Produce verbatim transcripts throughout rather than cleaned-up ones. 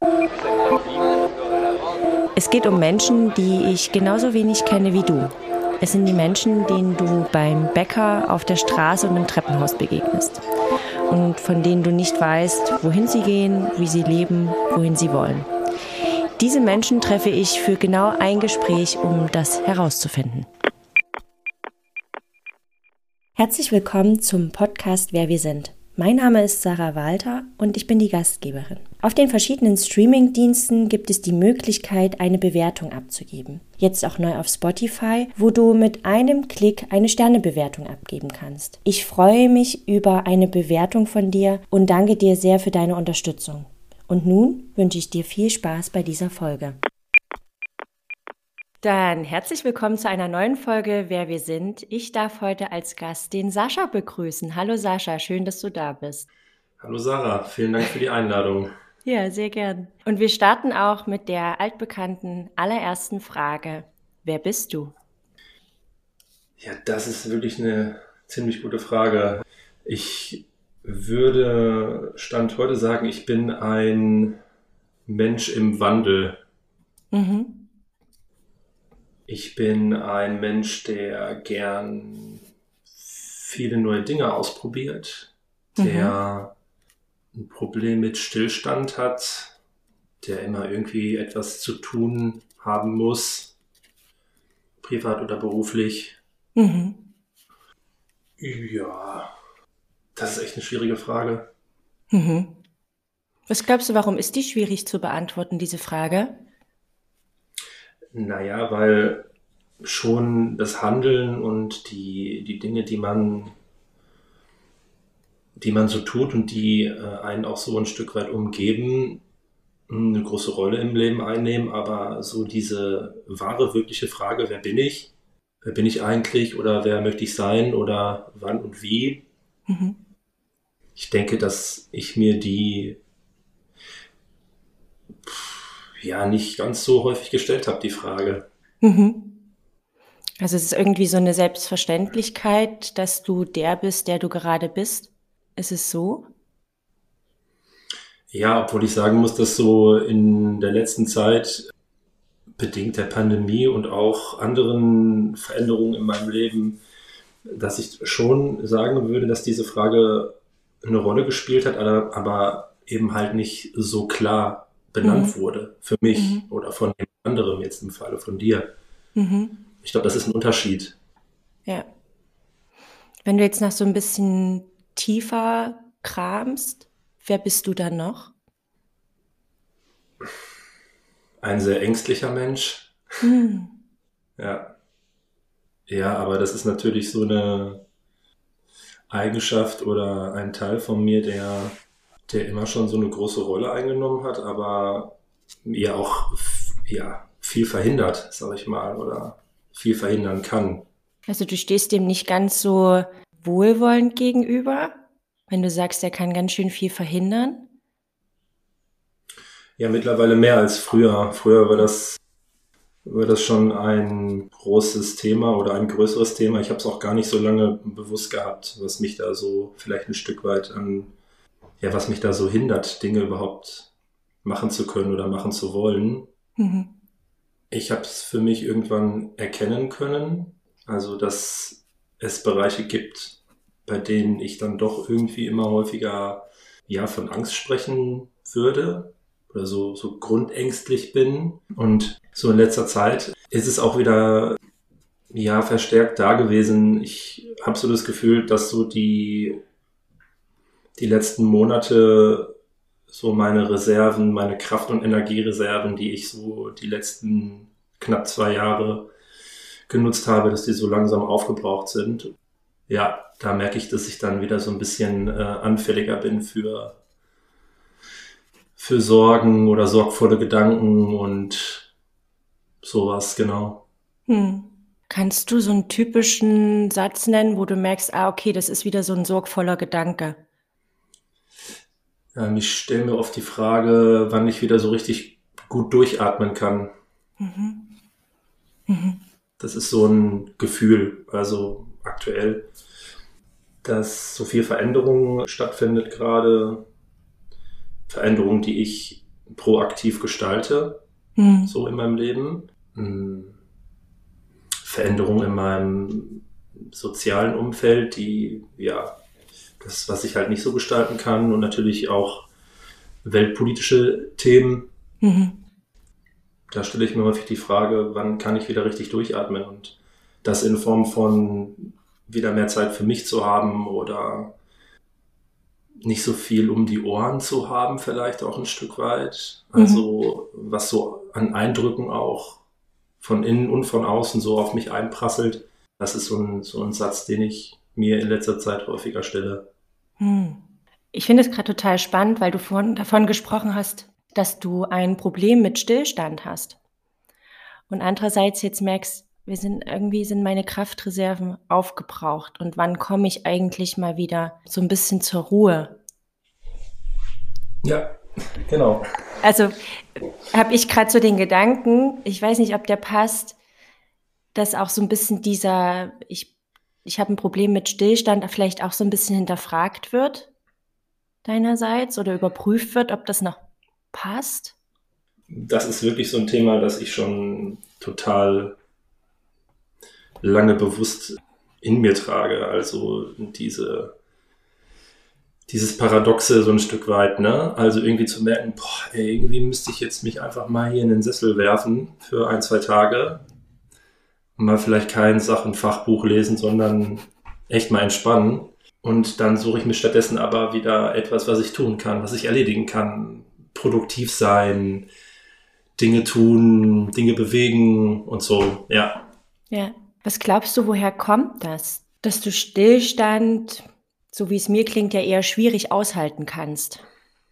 Es geht um Menschen, die ich genauso wenig kenne wie du. Es sind die Menschen, denen du beim Bäcker, auf der Straße und im Treppenhaus begegnest. Und von denen du nicht weißt, wohin sie gehen, wie sie leben, wohin sie wollen. Diese Menschen treffe ich für genau ein Gespräch, um das herauszufinden. Herzlich willkommen zum Podcast Wer wir sind. Mein Name ist Sarah Walter und ich bin die Gastgeberin. Auf den verschiedenen Streaming-Diensten gibt es die Möglichkeit, eine Bewertung abzugeben. Jetzt auch neu auf Spotify, wo du mit einem Klick eine Sternebewertung abgeben kannst. Ich freue mich über eine Bewertung von dir und danke dir sehr für deine Unterstützung. Und nun wünsche ich dir viel Spaß bei dieser Folge. Dann herzlich willkommen zu einer neuen Folge Wer wir sind. Ich darf heute als Gast den Sascha begrüßen. Hallo Sascha, schön, dass du da bist. Hallo Sarah, vielen Dank für die Einladung. Ja, sehr gern. Und wir starten auch mit der altbekannten allerersten Frage. Wer bist du? Ja, das ist wirklich eine ziemlich gute Frage. Ich würde Stand heute sagen, ich bin ein Mensch im Wandel. Mhm. Ich bin ein Mensch, der gern viele neue Dinge ausprobiert, der mhm. ein Problem mit Stillstand hat, der immer irgendwie etwas zu tun haben muss, privat oder beruflich. Mhm. Ja, das ist echt eine schwierige Frage. Mhm. Was glaubst du, warum ist die schwierig zu beantworten, diese Frage? Naja, weil schon das Handeln und die, die Dinge, die man, die man so tut und die äh, einen auch so ein Stück weit umgeben, eine große Rolle im Leben einnehmen, aber so diese wahre, wirkliche Frage, wer bin ich? Wer bin ich eigentlich oder wer möchte ich sein oder wann und wie? Mhm. Ich denke, dass ich mir die ja nicht ganz so häufig gestellt habe, die Frage. Mhm. Also es ist irgendwie so eine Selbstverständlichkeit, dass du der bist, der du gerade bist. Ist es so? Ja, obwohl ich sagen muss, dass so in der letzten Zeit bedingt der Pandemie und auch anderen Veränderungen in meinem Leben, dass ich schon sagen würde, dass diese Frage eine Rolle gespielt hat, aber eben halt nicht so klar benannt Mhm. wurde für mich Mhm. oder von jemand anderem, jetzt im Falle von dir. Mhm. Ich glaube, das ist ein Unterschied. Ja. Wenn du jetzt noch so ein bisschen tiefer kramst, wer bist du dann noch? Ein sehr ängstlicher Mensch. Hm. Ja. Ja, aber das ist natürlich so eine Eigenschaft oder ein Teil von mir, der, der immer schon so eine große Rolle eingenommen hat, aber ja auch ja, viel verhindert, sag ich mal, oder viel verhindern kann. Also du stehst dem nicht ganz so wohlwollend gegenüber, wenn du sagst, er kann ganz schön viel verhindern? Ja, mittlerweile mehr als früher. Früher war das, war das schon ein großes Thema oder ein größeres Thema. Ich habe es auch gar nicht so lange bewusst gehabt, was mich da so vielleicht ein Stück weit an, ja, was mich da so hindert, Dinge überhaupt machen zu können oder machen zu wollen. Mhm. Ich habe es für mich irgendwann erkennen können, also dass es Bereiche gibt, bei denen ich dann doch irgendwie immer häufiger ja von Angst sprechen würde oder so, so grundängstlich bin. Und so in letzter Zeit ist es auch wieder ja verstärkt da gewesen. Ich habe so das Gefühl, dass so die, die letzten Monate so meine Reserven, meine Kraft- und Energiereserven, die ich so die letzten knapp zwei Jahre genutzt habe, dass die so langsam aufgebraucht sind. Ja, da merke ich, dass ich dann wieder so ein bisschen äh, anfälliger bin für, für Sorgen oder sorgvolle Gedanken und sowas, genau. Hm. Kannst du so einen typischen Satz nennen, wo du merkst, ah, okay, das ist wieder so ein sorgvoller Gedanke? Ähm, ich stelle mir oft die Frage, wann ich wieder so richtig gut durchatmen kann. Mhm. Mhm. Das ist so ein Gefühl, also aktuell, dass so viel Veränderung stattfindet gerade. Veränderung, die ich proaktiv gestalte, mhm. so in meinem Leben. Veränderungen in meinem sozialen Umfeld, die, ja, das, was ich halt nicht so gestalten kann, und natürlich auch weltpolitische Themen. Mhm. Da stelle ich mir häufig die Frage, wann kann ich wieder richtig durchatmen, und das in Form von wieder mehr Zeit für mich zu haben oder nicht so viel um die Ohren zu haben, vielleicht auch ein Stück weit. Also mhm. was so an Eindrücken auch von innen und von außen so auf mich einprasselt. Das ist so ein, so ein Satz, den ich mir in letzter Zeit häufiger stelle. Hm. Ich finde es gerade total spannend, weil du vorhin davon gesprochen hast, dass du ein Problem mit Stillstand hast. Und andererseits jetzt merkst, wir sind irgendwie sind meine Kraftreserven aufgebraucht. Und wann komme ich eigentlich mal wieder so ein bisschen zur Ruhe? Ja, genau. Also habe ich gerade so den Gedanken, ich weiß nicht, ob der passt, dass auch so ein bisschen dieser, ich, ich habe ein Problem mit Stillstand, vielleicht auch so ein bisschen hinterfragt wird deinerseits oder überprüft wird, ob das noch passt? Das ist wirklich so ein Thema, das ich schon total lange bewusst in mir trage. Also diese, dieses Paradoxe so ein Stück weit, ne? Also irgendwie zu merken, boah, ey, irgendwie müsste ich jetzt mich einfach mal hier in den Sessel werfen für ein, zwei Tage und mal vielleicht kein Sachenfachbuch lesen, sondern echt mal entspannen. Und dann suche ich mir stattdessen aber wieder etwas, was ich tun kann, was ich erledigen kann. Produktiv sein, Dinge tun, Dinge bewegen und so, ja. Ja, was glaubst du, woher kommt das? Dass du Stillstand, so wie es mir klingt, ja eher schwierig aushalten kannst.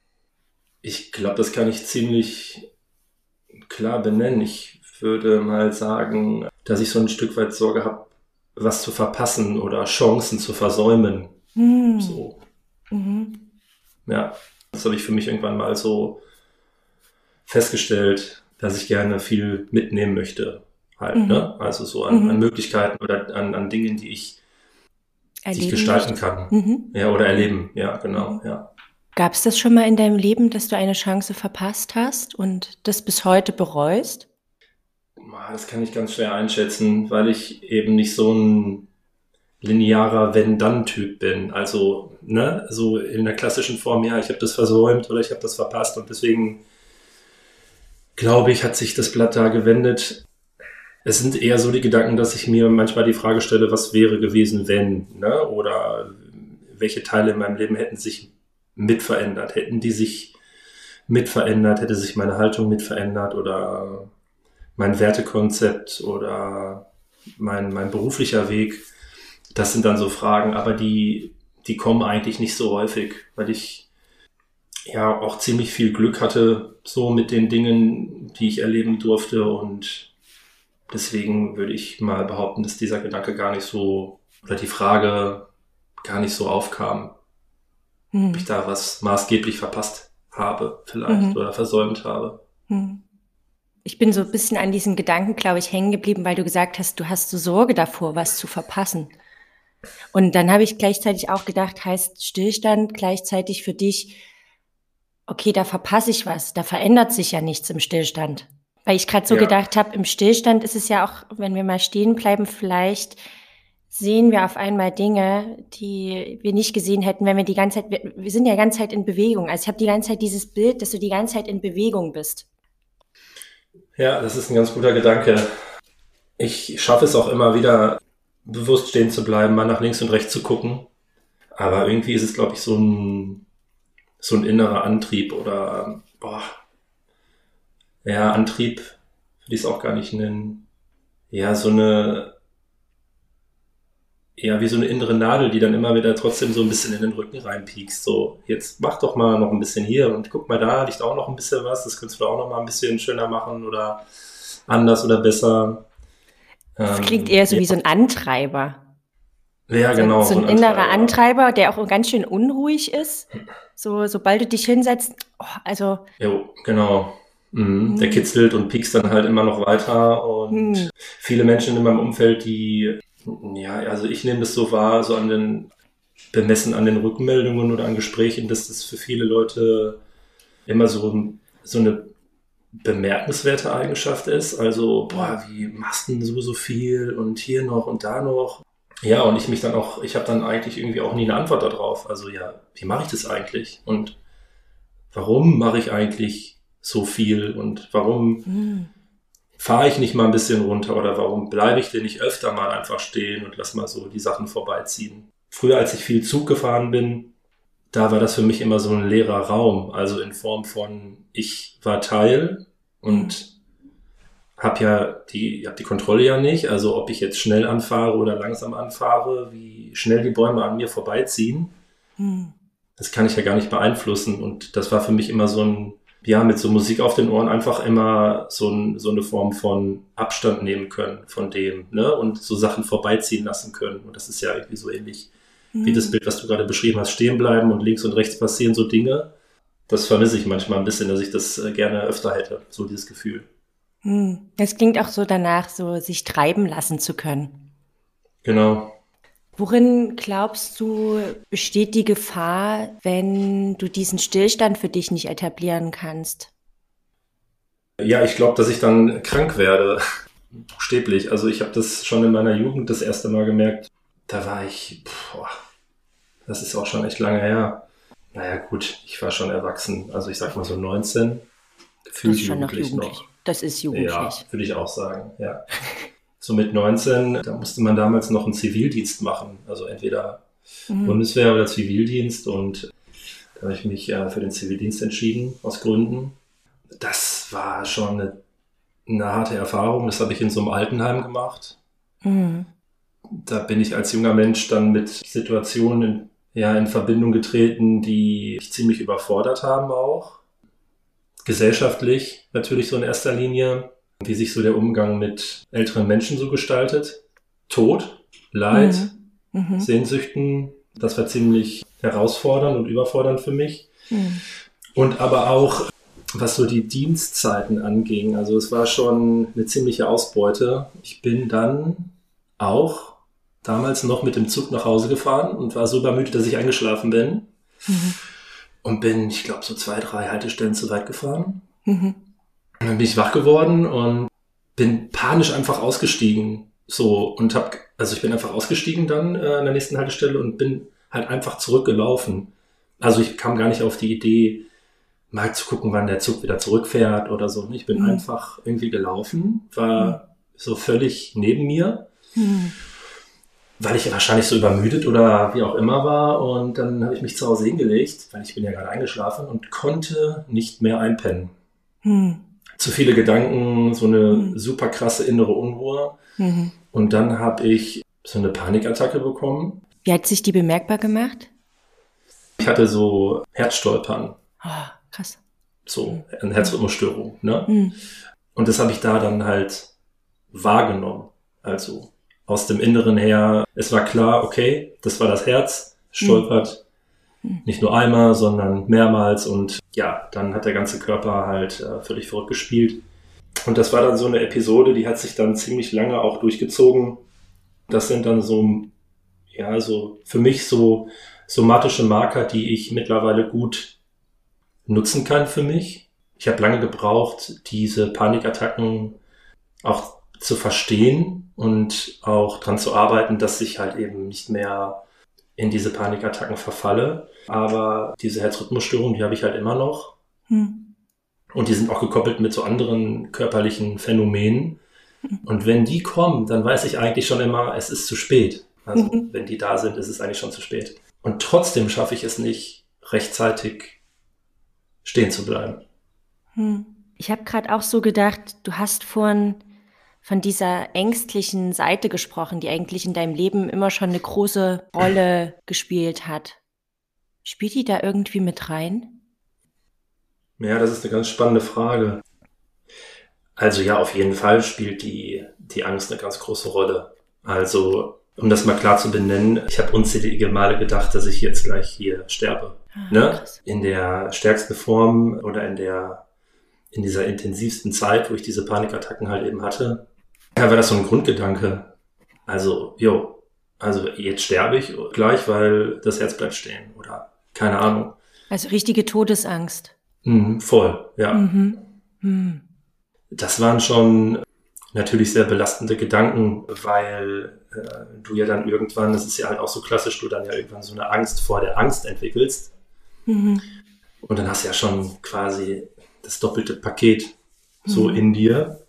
Ich glaube, das kann ich ziemlich klar benennen. Ich würde mal sagen, dass ich so ein Stück weit Sorge habe, was zu verpassen oder Chancen zu versäumen. Hm. So. Mhm. Ja, das habe ich für mich irgendwann mal so festgestellt, dass ich gerne viel mitnehmen möchte. Halt, mhm. ne? Also so an, mhm. an Möglichkeiten oder an, an Dingen, die ich, die ich gestalten möchte. kann. Mhm. Ja, oder erleben. Ja, genau. Mhm. Ja. Gab es das schon mal in deinem Leben, dass du eine Chance verpasst hast und das bis heute bereust? Das kann ich ganz schwer einschätzen, weil ich eben nicht so ein linearer Wenn-Dann-Typ bin. Also, ne, so in der klassischen Form, ja, ich habe das versäumt oder ich habe das verpasst, und deswegen glaube ich, hat sich das Blatt da gewendet. Es sind eher so die Gedanken, dass ich mir manchmal die Frage stelle, was wäre gewesen, wenn, ne, oder welche Teile in meinem Leben hätten sich mitverändert, hätten die sich mitverändert, hätte sich meine Haltung mitverändert oder mein Wertekonzept oder mein, mein beruflicher Weg. Das sind dann so Fragen, aber die, die kommen eigentlich nicht so häufig, weil ich ja auch ziemlich viel Glück hatte, so mit den Dingen, die ich erleben durfte, und deswegen würde ich mal behaupten, dass dieser Gedanke gar nicht so, oder die Frage gar nicht so aufkam, hm. ob ich da was maßgeblich verpasst habe vielleicht mhm. oder versäumt habe. Hm. Ich bin so ein bisschen an diesem Gedanken, glaube ich, hängen geblieben, weil du gesagt hast, du hast so Sorge davor, was zu verpassen. Und dann habe ich gleichzeitig auch gedacht, heißt Stillstand gleichzeitig für dich, okay, da verpasse ich was, da verändert sich ja nichts im Stillstand. Weil ich gerade so ja. gedacht habe, im Stillstand ist es ja auch, wenn wir mal stehen bleiben, vielleicht sehen wir auf einmal Dinge, die wir nicht gesehen hätten, wenn wir die ganze Zeit, wir, wir sind ja die ganze Zeit in Bewegung. Also ich habe die ganze Zeit dieses Bild, dass du die ganze Zeit in Bewegung bist. Ja, das ist ein ganz guter Gedanke. Ich schaffe es auch immer wieder, bewusst stehen zu bleiben, mal nach links und rechts zu gucken. Aber irgendwie ist es, glaube ich, so ein, so ein innerer Antrieb oder, boah, ja, Antrieb würde ich es auch gar nicht nennen. Ja, so eine, ja, wie so eine innere Nadel, die dann immer wieder trotzdem so ein bisschen in den Rücken reinpiekst. So, jetzt mach doch mal noch ein bisschen hier und guck mal, da liegt auch noch ein bisschen was. Das könntest du auch noch mal ein bisschen schöner machen oder anders oder besser. Das klingt eher so ja. wie so ein Antreiber. Ja, genau. So, so ein, so ein innerer Antreiber. Antreiber, der auch ganz schön unruhig ist. So, sobald du dich hinsetzt, oh, also. Jo, genau. Mhm. Mhm. Der kitzelt und piekst dann halt immer noch weiter. Und mhm. viele Menschen in meinem Umfeld, die, ja, also ich nehme das so wahr, so an den, bemessen an den Rückmeldungen oder an Gesprächen, dass das für viele Leute immer so so eine bemerkenswerte Eigenschaft ist. Also, boah, wie machst du denn so, so viel und hier noch und da noch? Ja, und ich mich dann auch, ich habe dann eigentlich irgendwie auch nie eine Antwort darauf. Also ja, wie mache ich das eigentlich? Und warum mache ich eigentlich so viel? Und warum mhm. fahre ich nicht mal ein bisschen runter? Oder warum bleibe ich denn nicht öfter mal einfach stehen und lass mal so die Sachen vorbeiziehen? Früher, als ich viel Zug gefahren bin, da war das für mich immer so ein leerer Raum. Also in Form von, ich war Teil und habe ja die, hab die Kontrolle ja nicht. Also ob ich jetzt schnell anfahre oder langsam anfahre, wie schnell die Bäume an mir vorbeiziehen, hm. das kann ich ja gar nicht beeinflussen. Und das war für mich immer so ein, ja, mit so Musik auf den Ohren einfach immer so, ein, so eine Form von Abstand nehmen können von dem, ne? Und so Sachen vorbeiziehen lassen können. Und das ist ja irgendwie so ähnlich hm. wie das Bild, was du gerade beschrieben hast, stehen bleiben und links und rechts passieren so Dinge. Das vermisse ich manchmal ein bisschen, dass ich das gerne öfter hätte, so dieses Gefühl. Das klingt auch so danach, so sich treiben lassen zu können. Genau. Worin glaubst du, besteht die Gefahr, wenn du diesen Stillstand für dich nicht etablieren kannst? Ja, ich glaube, dass ich dann krank werde, buchstäblich. Also ich habe das schon in meiner Jugend das erste Mal gemerkt. Da war ich, boah, das ist auch schon echt lange her. Naja gut, ich war schon erwachsen. Also ich sag mal so neunzehn. Das ist schon noch jugendlich. Noch. Das ist jugendlich. Ja, würde ich auch sagen, ja. So mit neunzehn, da musste man damals noch einen Zivildienst machen. Also entweder mhm. Bundeswehr oder Zivildienst. Und da habe ich mich äh, für den Zivildienst entschieden, aus Gründen. Das war schon eine, eine harte Erfahrung. Das habe ich in so einem Altenheim gemacht. Mhm. Da bin ich als junger Mensch dann mit Situationen ja, in Verbindung getreten, die mich ziemlich überfordert haben auch. Gesellschaftlich natürlich so in erster Linie, wie sich so der Umgang mit älteren Menschen so gestaltet. Tod, Leid, mhm. Mhm. Sehnsüchten, das war ziemlich herausfordernd und überfordernd für mich. Mhm. Und aber auch, was so die Dienstzeiten anging, also es war schon eine ziemliche Ausbeute. Ich bin dann auch damals noch mit dem Zug nach Hause gefahren und war so übermüdet, dass ich eingeschlafen bin. Mhm. Und bin, ich glaube, so zwei, drei Haltestellen zu weit gefahren. Mhm. Und dann bin ich wach geworden und bin panisch einfach ausgestiegen. So, und hab, also ich bin einfach ausgestiegen dann äh, an der nächsten Haltestelle und bin halt einfach zurückgelaufen. Also ich kam gar nicht auf die Idee, mal zu gucken, wann der Zug wieder zurückfährt oder so. Ich bin mhm. einfach irgendwie gelaufen, war mhm. so völlig neben mir. Mhm. Weil ich wahrscheinlich so übermüdet oder wie auch immer war. Und dann habe ich mich zu Hause hingelegt, weil ich bin ja gerade eingeschlafen und konnte nicht mehr einpennen. Hm. Zu viele Gedanken, so eine hm. super krasse innere Unruhe. Mhm. Und dann habe ich so eine Panikattacke bekommen. Wie hat sich die bemerkbar gemacht? Ich hatte so Herzstolpern. Oh, krass. So eine Herzrhythmusstörung. Ne? Hm. Und das habe ich da dann halt wahrgenommen. Also aus dem Inneren her, es war klar, okay, das war das Herz, stolpert mhm. nicht nur einmal, sondern mehrmals und ja, dann hat der ganze Körper halt äh, völlig verrückt gespielt. Und das war dann so eine Episode, die hat sich dann ziemlich lange auch durchgezogen. Das sind dann so, ja, so für mich so somatische Marker, die ich mittlerweile gut nutzen kann für mich. Ich habe lange gebraucht, diese Panikattacken auch zu verstehen und auch dran zu arbeiten, dass ich halt eben nicht mehr in diese Panikattacken verfalle. Aber diese Herzrhythmusstörungen, die habe ich halt immer noch. Hm. Und die sind auch gekoppelt mit so anderen körperlichen Phänomenen. Hm. Und wenn die kommen, dann weiß ich eigentlich schon immer, es ist zu spät. Also mhm. wenn die da sind, ist es eigentlich schon zu spät. Und trotzdem schaffe ich es nicht, rechtzeitig stehen zu bleiben. Hm. Ich habe gerade auch so gedacht, du hast vorhin von dieser ängstlichen Seite gesprochen, die eigentlich in deinem Leben immer schon eine große Rolle gespielt hat. Spielt die da irgendwie mit rein? Ja, das ist eine ganz spannende Frage. Also ja, auf jeden Fall spielt die, die Angst eine ganz große Rolle. Also, um das mal klar zu benennen, ich habe unzählige Male gedacht, dass ich jetzt gleich hier sterbe. Ah, ne? In der stärksten Form oder in der in dieser intensivsten Zeit, wo ich diese Panikattacken halt eben hatte, ja, war das so ein Grundgedanke. Also, jo, also jetzt sterbe ich gleich, weil das Herz bleibt stehen oder keine Ahnung. Also richtige Todesangst. Mhm, voll, ja. Mhm. Mhm. Das waren schon natürlich sehr belastende Gedanken, weil äh, du ja dann irgendwann, das ist ja halt auch so klassisch, du dann ja irgendwann so eine Angst vor der Angst entwickelst. Mhm. Und dann hast du ja schon quasi das doppelte Paket so Mhm. in dir.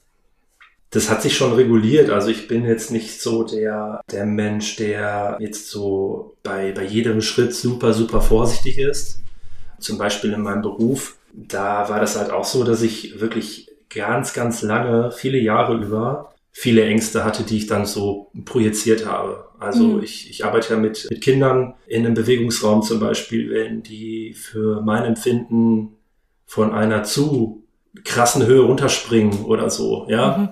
Das hat sich schon reguliert. Also ich bin jetzt nicht so der, der Mensch, der jetzt so bei, bei jedem Schritt super, super vorsichtig ist. Zum Beispiel in meinem Beruf, da war das halt auch so, dass ich wirklich ganz, ganz lange, viele Jahre über, viele Ängste hatte, die ich dann so projiziert habe. Also Mhm. ich, ich arbeite ja mit, mit Kindern in einem Bewegungsraum zum Beispiel, wenn die für mein Empfinden von einer zu krassen Höhe runterspringen oder so, ja, Mhm.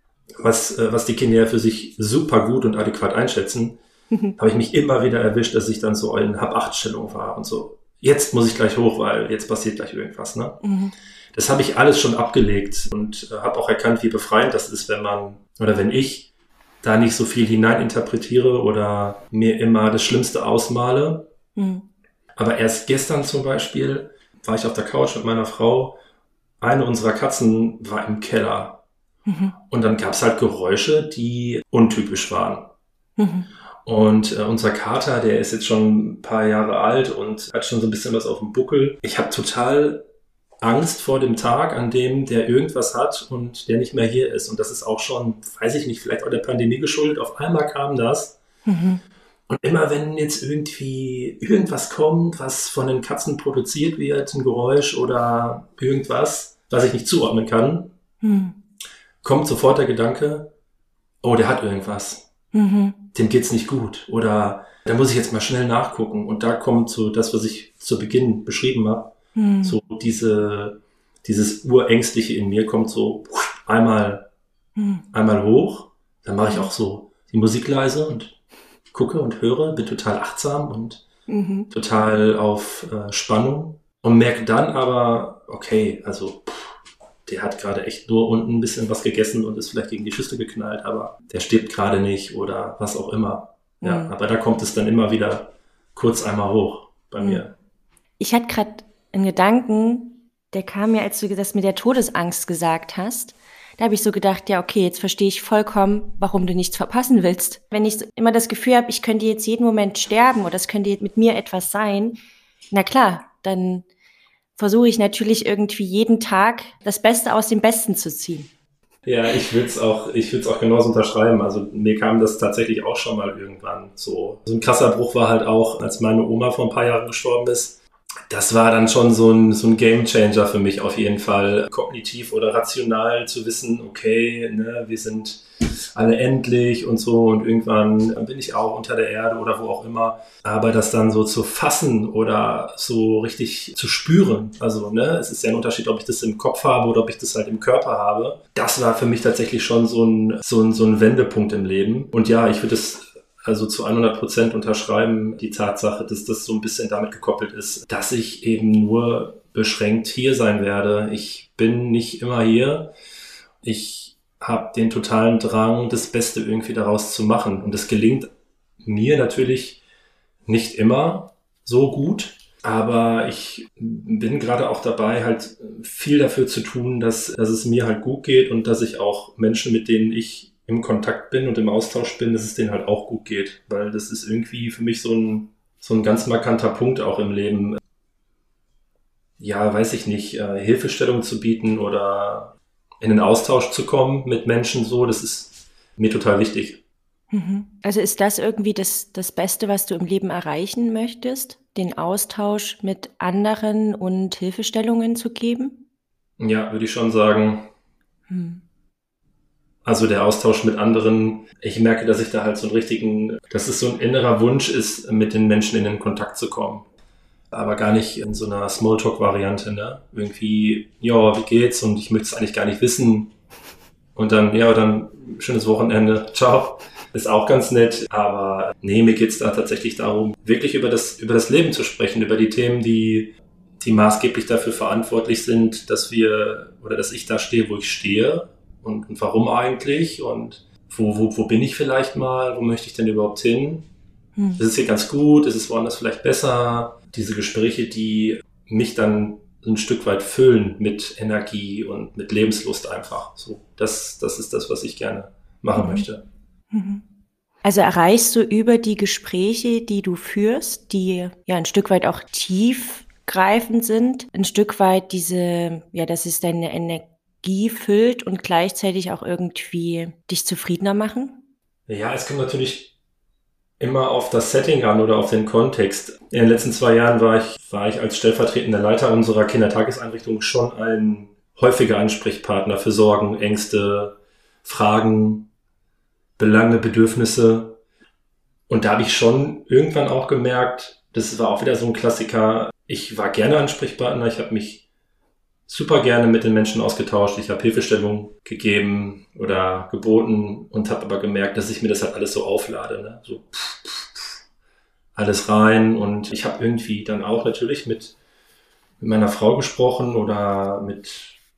was, äh, was die Kinder ja für sich super gut und adäquat einschätzen, Mhm. habe ich mich immer wieder erwischt, dass ich dann so in Hab-Acht-Stellung war und so, jetzt muss ich gleich hoch, weil jetzt passiert gleich irgendwas, ne? Mhm. Das habe ich alles schon abgelegt und äh, habe auch erkannt, wie befreiend das ist, wenn man, oder wenn ich da nicht so viel hineininterpretiere oder mir immer das Schlimmste ausmale. Mhm. Aber erst gestern zum Beispiel war ich auf der Couch mit meiner Frau. Eine unserer Katzen war im Keller. Mhm. Und dann gab es halt Geräusche, die untypisch waren. Mhm. Und äh, unser Kater, der ist jetzt schon ein paar Jahre alt und hat schon so ein bisschen was auf dem Buckel. Ich habe total Angst vor dem Tag, an dem der irgendwas hat und der nicht mehr hier ist. Und das ist auch schon, weiß ich nicht, vielleicht auch der Pandemie geschuldet. Auf einmal kam das. Mhm. Und immer wenn jetzt irgendwie irgendwas kommt, was von den Katzen produziert wird, ein Geräusch oder irgendwas, was ich nicht zuordnen kann, Mhm. kommt sofort der Gedanke, oh, der hat irgendwas. Mhm. Dem geht's nicht gut. Oder da muss ich jetzt mal schnell nachgucken. Und da kommt so das, was ich zu Beginn beschrieben habe. Mhm. So diese, dieses Urängstliche in mir kommt so einmal, Mhm. einmal hoch. Dann mache ich auch so die Musik leise und gucke und höre, bin total achtsam und Mhm. total auf äh, Spannung und merke dann aber, okay, also pff, der hat gerade echt nur unten ein bisschen was gegessen und ist vielleicht gegen die Schüssel geknallt, aber der stirbt gerade nicht oder was auch immer. Ja, Mhm. aber da kommt es dann immer wieder kurz einmal hoch bei Mhm. mir. Ich hatte gerade einen Gedanken, der kam mir, als du das mit der Todesangst gesagt hast. Da habe ich so gedacht, ja, okay, jetzt verstehe ich vollkommen, warum du nichts verpassen willst. Wenn ich so immer das Gefühl habe, ich könnte jetzt jeden Moment sterben oder es könnte mit mir etwas sein, na klar, dann versuche ich natürlich irgendwie jeden Tag das Beste aus dem Besten zu ziehen. Ja, ich würde es auch, ich würde es auch genauso unterschreiben. Also mir kam das tatsächlich auch schon mal irgendwann so. So ein krasser Bruch war halt auch, als meine Oma vor ein paar Jahren gestorben ist. Das war dann schon so ein, so ein Gamechanger für mich auf jeden Fall, kognitiv oder rational zu wissen, okay, ne, wir sind alle endlich und so und irgendwann bin ich auch unter der Erde oder wo auch immer. Aber das dann so zu fassen oder so richtig zu spüren, also ne, es ist ja ein Unterschied, ob ich das im Kopf habe oder ob ich das halt im Körper habe. Das war für mich tatsächlich schon so ein, so ein, so ein Wendepunkt im Leben. Und ja, ich würde es also zu hundert Prozent unterschreiben, die Tatsache, dass das so ein bisschen damit gekoppelt ist, dass ich eben nur beschränkt hier sein werde. Ich bin nicht immer hier. Ich habe den totalen Drang, das Beste irgendwie daraus zu machen. Und das gelingt mir natürlich nicht immer so gut. Aber ich bin gerade auch dabei, halt viel dafür zu tun, dass, dass es mir halt gut geht und dass ich auch Menschen, mit denen ich im Kontakt bin und im Austausch bin, dass es denen halt auch gut geht. Weil das ist irgendwie für mich so ein, so ein ganz markanter Punkt auch im Leben. Ja, weiß ich nicht, äh, Hilfestellung zu bieten oder in den Austausch zu kommen mit Menschen so, das ist mir total wichtig. Mhm. Also ist das irgendwie das, das Beste, was du im Leben erreichen möchtest? Den Austausch mit anderen und Hilfestellungen zu geben? Ja, würde ich schon sagen. Hm. Also der Austausch mit anderen. Ich merke, dass ich da halt so einen richtigen, dass es so ein innerer Wunsch ist, mit den Menschen in den Kontakt zu kommen. Aber gar nicht in so einer Smalltalk-Variante, ne? Irgendwie, ja, wie geht's? Und ich möchte es eigentlich gar nicht wissen. Und dann, ja, dann schönes Wochenende. Ciao. Ist auch ganz nett. Aber nee, mir geht's da tatsächlich darum, wirklich über das, über das Leben zu sprechen, über die Themen, die, die maßgeblich dafür verantwortlich sind, dass wir, oder dass ich da stehe, wo ich stehe. Und, und warum eigentlich? Und wo, wo, wo bin ich vielleicht mal? Wo möchte ich denn überhaupt hin? Hm. Ist es hier ganz gut? Ist es woanders vielleicht besser? Diese Gespräche, die mich dann ein Stück weit füllen mit Energie und mit Lebenslust einfach. So, das, das ist das, was ich gerne machen Mhm. möchte. Mhm. Also erreichst du über die Gespräche, die du führst, die ja ein Stück weit auch tiefgreifend sind, ein Stück weit diese, ja, dass es deine Energie füllt und gleichzeitig auch irgendwie dich zufriedener machen? Ja, es kommt natürlich immer auf das Setting an oder auf den Kontext. In den letzten zwei Jahren war ich, war ich als stellvertretender Leiter unserer Kindertageseinrichtung schon ein häufiger Ansprechpartner für Sorgen, Ängste, Fragen, Belange, Bedürfnisse. Und da habe ich schon irgendwann auch gemerkt, das war auch wieder so ein Klassiker, ich war gerne Ansprechpartner, ich habe mich super gerne mit den Menschen ausgetauscht, ich habe Hilfestellung gegeben oder geboten und habe aber gemerkt, dass ich mir das halt alles so auflade, ne? So pff, pff, pff, alles rein, und ich habe irgendwie dann auch natürlich mit, mit meiner Frau gesprochen oder mit,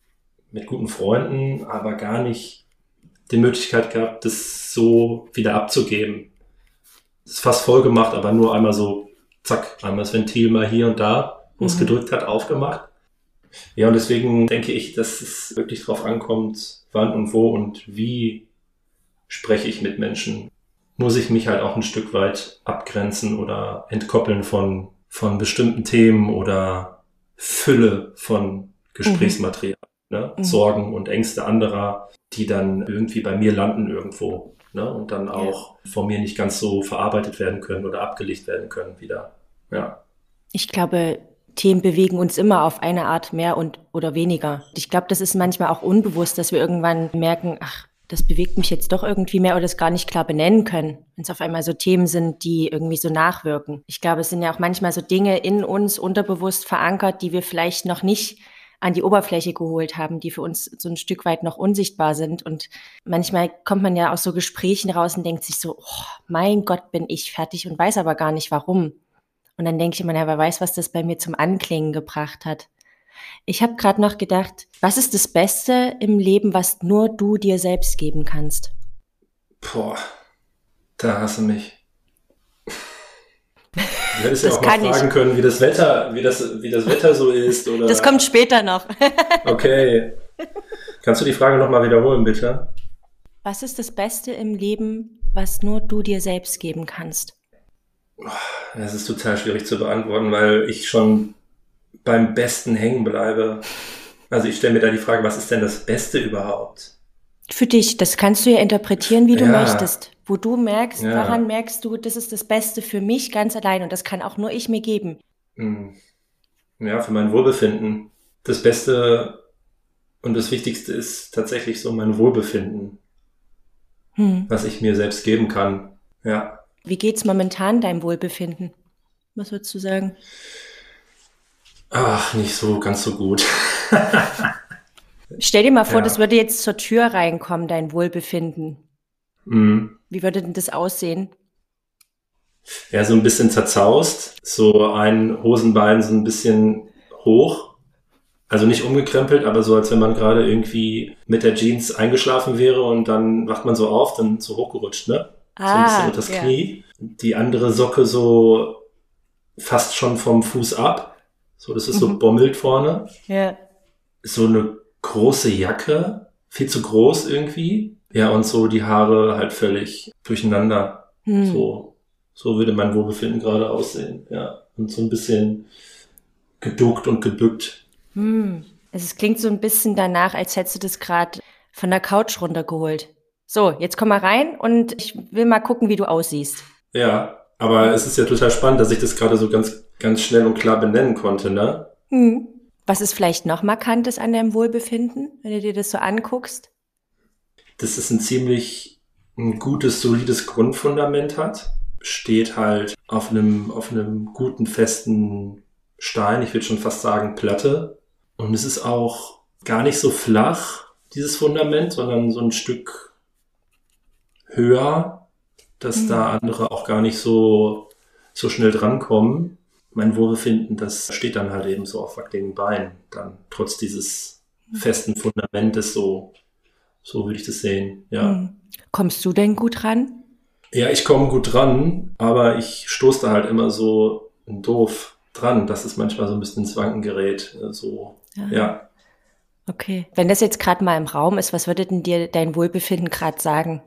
mit guten Freunden, aber gar nicht die Möglichkeit gehabt, das so wieder abzugeben. Es ist fast voll gemacht, aber nur einmal so, zack, einmal das Ventil mal hier und da, wo es Mhm. gedrückt hat, aufgemacht. Ja, und deswegen denke ich, dass es wirklich drauf ankommt, wann und wo und wie spreche ich mit Menschen. Muss ich mich halt auch ein Stück weit abgrenzen oder entkoppeln von, von bestimmten Themen oder Fülle von Gesprächsmaterial, ne? Mhm. Sorgen und Ängste anderer, die dann irgendwie bei mir landen irgendwo, ne? Und dann auch von mir nicht ganz so verarbeitet werden können oder abgelegt werden können wieder. Ja. Ich glaube, Themen bewegen uns immer auf eine Art mehr und oder weniger. Ich glaube, das ist manchmal auch unbewusst, dass wir irgendwann merken, ach, das bewegt mich jetzt doch irgendwie mehr oder das gar nicht klar benennen können, wenn es auf einmal so Themen sind, die irgendwie so nachwirken. Ich glaube, es sind ja auch manchmal so Dinge in uns unterbewusst verankert, die wir vielleicht noch nicht an die Oberfläche geholt haben, die für uns so ein Stück weit noch unsichtbar sind. Und manchmal kommt man ja aus so Gesprächen raus und denkt sich so, oh, mein Gott, bin ich fertig und weiß aber gar nicht warum. Und dann denke ich immer, na, wer weiß, was das bei mir zum Anklingen gebracht hat. Ich habe gerade noch gedacht, was ist das Beste im Leben, was nur du dir selbst geben kannst? Boah, da hast du mich. Du hättest ja Das auch mal kann ich. fragen können, wie das Wetter, wie das, wie das Wetter so ist, oder? Das kommt später noch. Okay. Kannst du die Frage nochmal wiederholen, bitte? Was ist das Beste im Leben, was nur du dir selbst geben kannst? Das ist total schwierig zu beantworten, weil ich schon beim Besten hängen bleibe. Also ich stelle mir da die Frage, was ist denn das Beste überhaupt? Für dich, das kannst du ja interpretieren, wie du Ja. möchtest. Wo du merkst, Ja. daran merkst du, das ist das Beste für mich ganz allein und das kann auch nur ich mir geben. Hm. Ja, für mein Wohlbefinden. Das Beste und das Wichtigste ist tatsächlich so mein Wohlbefinden, Hm. was ich mir selbst geben kann. Ja. Wie geht's momentan deinem Wohlbefinden? Was würdest du sagen? Ach, nicht so ganz so gut. Stell dir mal vor, Ja. das würde jetzt zur Tür reinkommen, dein Wohlbefinden. Mhm. Wie würde denn das aussehen? Ja, so ein bisschen zerzaust, so ein Hosenbein so ein bisschen hoch, also nicht umgekrempelt, aber so, als wenn man gerade irgendwie mit der Jeans eingeschlafen wäre und dann wacht man so auf, dann so hochgerutscht, ne? So ein bisschen Ah, unter das ja. Knie. Die andere Socke so fast schon vom Fuß ab, so dass es so Mhm. bommelt vorne. Ja. So eine große Jacke, viel zu groß irgendwie. Ja, und so die Haare halt völlig durcheinander. Hm. So, so würde mein Wohlbefinden gerade aussehen, ja. Und so ein bisschen geduckt und gebückt. Hm. Also es klingt so ein bisschen danach, als hättest du das gerade von der Couch runtergeholt. So, jetzt komm mal rein und ich will mal gucken, wie du aussiehst. Ja, aber es ist ja total spannend, dass ich das gerade so ganz, ganz schnell und klar benennen konnte, ne? Hm. Was ist vielleicht noch Markantes an deinem Wohlbefinden, wenn du dir das so anguckst? Dass es ein ziemlich ein gutes, solides Grundfundament hat. Steht halt auf einem, auf einem guten, festen Stein, ich würde schon fast sagen Platte. Und es ist auch gar nicht so flach, dieses Fundament, sondern so ein Stück höher, dass Mhm. da andere auch gar nicht so, so schnell drankommen. Mein Wohlbefinden, das steht dann halt eben so auf wackeligen Beinen, dann trotz dieses festen Fundamentes, so, so würde ich das sehen, ja. Hm. Kommst du denn gut ran? Ja, ich komme gut dran, aber ich stoße da halt immer so doof dran, dass es manchmal so ein bisschen ins Wanken gerät. So, ja. ja. Okay. Wenn das jetzt gerade mal im Raum ist, was würde denn dir dein Wohlbefinden gerade sagen?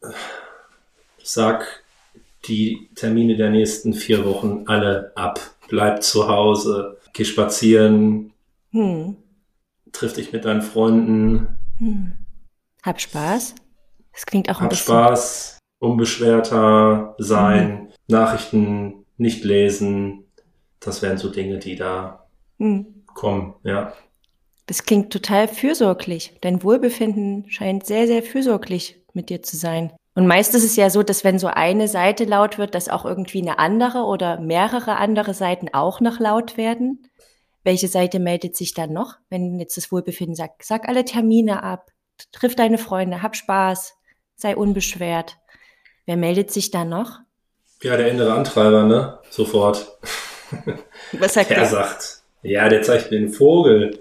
Sag die Termine der nächsten vier Wochen alle ab. Bleib zu Hause, geh spazieren, hm. triff dich mit deinen Freunden. Hm. Hab Spaß. Das klingt auch ein Hab bisschen... Spaß, unbeschwerter sein, hm. Nachrichten nicht lesen. Das wären so Dinge, die da hm. kommen, ja. Das klingt total fürsorglich. Dein Wohlbefinden scheint sehr, sehr fürsorglich mit dir zu sein. Und meist ist es ja so, dass wenn so eine Seite laut wird, dass auch irgendwie eine andere oder mehrere andere Seiten auch noch laut werden. Welche Seite meldet sich dann noch, wenn jetzt das Wohlbefinden sagt, sag alle Termine ab, triff deine Freunde, hab Spaß, sei unbeschwert. Wer meldet sich dann noch? Ja, der innere Antreiber, ne? Sofort. Was sagt der? Der sagt, ja, der zeigt mir den Vogel.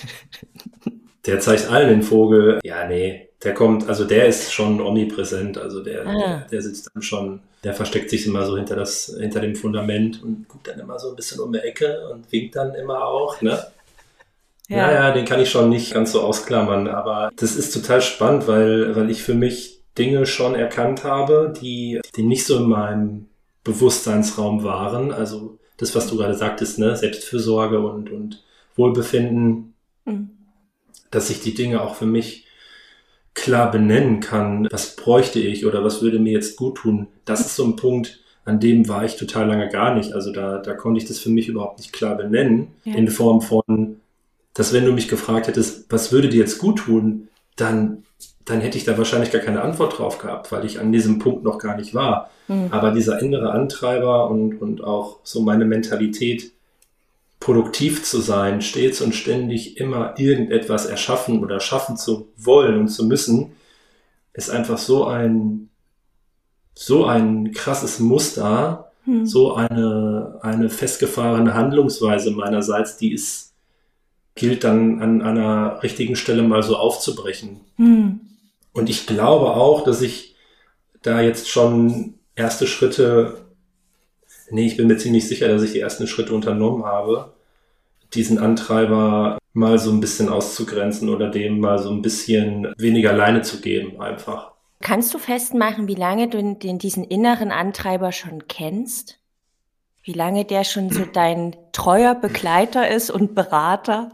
Der zeigt allen den Vogel. Ja, nee, der kommt, also der ist schon omnipräsent. Also der, ah. der, der sitzt dann schon, der versteckt sich immer so hinter das, hinter dem Fundament und guckt dann immer so ein bisschen um die Ecke und winkt dann immer auch, ne? Ja, ja, ja den kann ich schon nicht ganz so ausklammern, aber das ist total spannend, weil, weil ich für mich Dinge schon erkannt habe, die, die nicht so in meinem Bewusstseinsraum waren. Also das, was du gerade sagtest, ne, Selbstfürsorge und, und Wohlbefinden, mhm. dass ich die Dinge auch für mich klar benennen kann. Was bräuchte ich oder was würde mir jetzt gut tun? Das ist so ein Punkt, an dem war ich total lange gar nicht. Also da, da konnte ich das für mich überhaupt nicht klar benennen, ja. in Form von, dass wenn du mich gefragt hättest, was würde dir jetzt gut tun, dann, dann hätte ich da wahrscheinlich gar keine Antwort drauf gehabt, weil ich an diesem Punkt noch gar nicht war. Mhm. Aber dieser innere Antreiber und, und auch so meine Mentalität, produktiv zu sein, stets und ständig immer irgendetwas erschaffen oder schaffen zu wollen und zu müssen, ist einfach so ein, so ein krasses Muster, hm. so eine, eine festgefahrene Handlungsweise meinerseits, die es gilt dann an einer richtigen Stelle mal so aufzubrechen. Hm. Und ich glaube auch, dass ich da jetzt schon erste Schritte Nee, ich bin mir ziemlich sicher, dass ich die ersten Schritte unternommen habe, diesen Antreiber mal so ein bisschen auszugrenzen oder dem mal so ein bisschen weniger Leine zu geben einfach. Kannst du festmachen, wie lange du den, diesen inneren Antreiber schon kennst? Wie lange der schon so dein treuer Begleiter ist und Berater?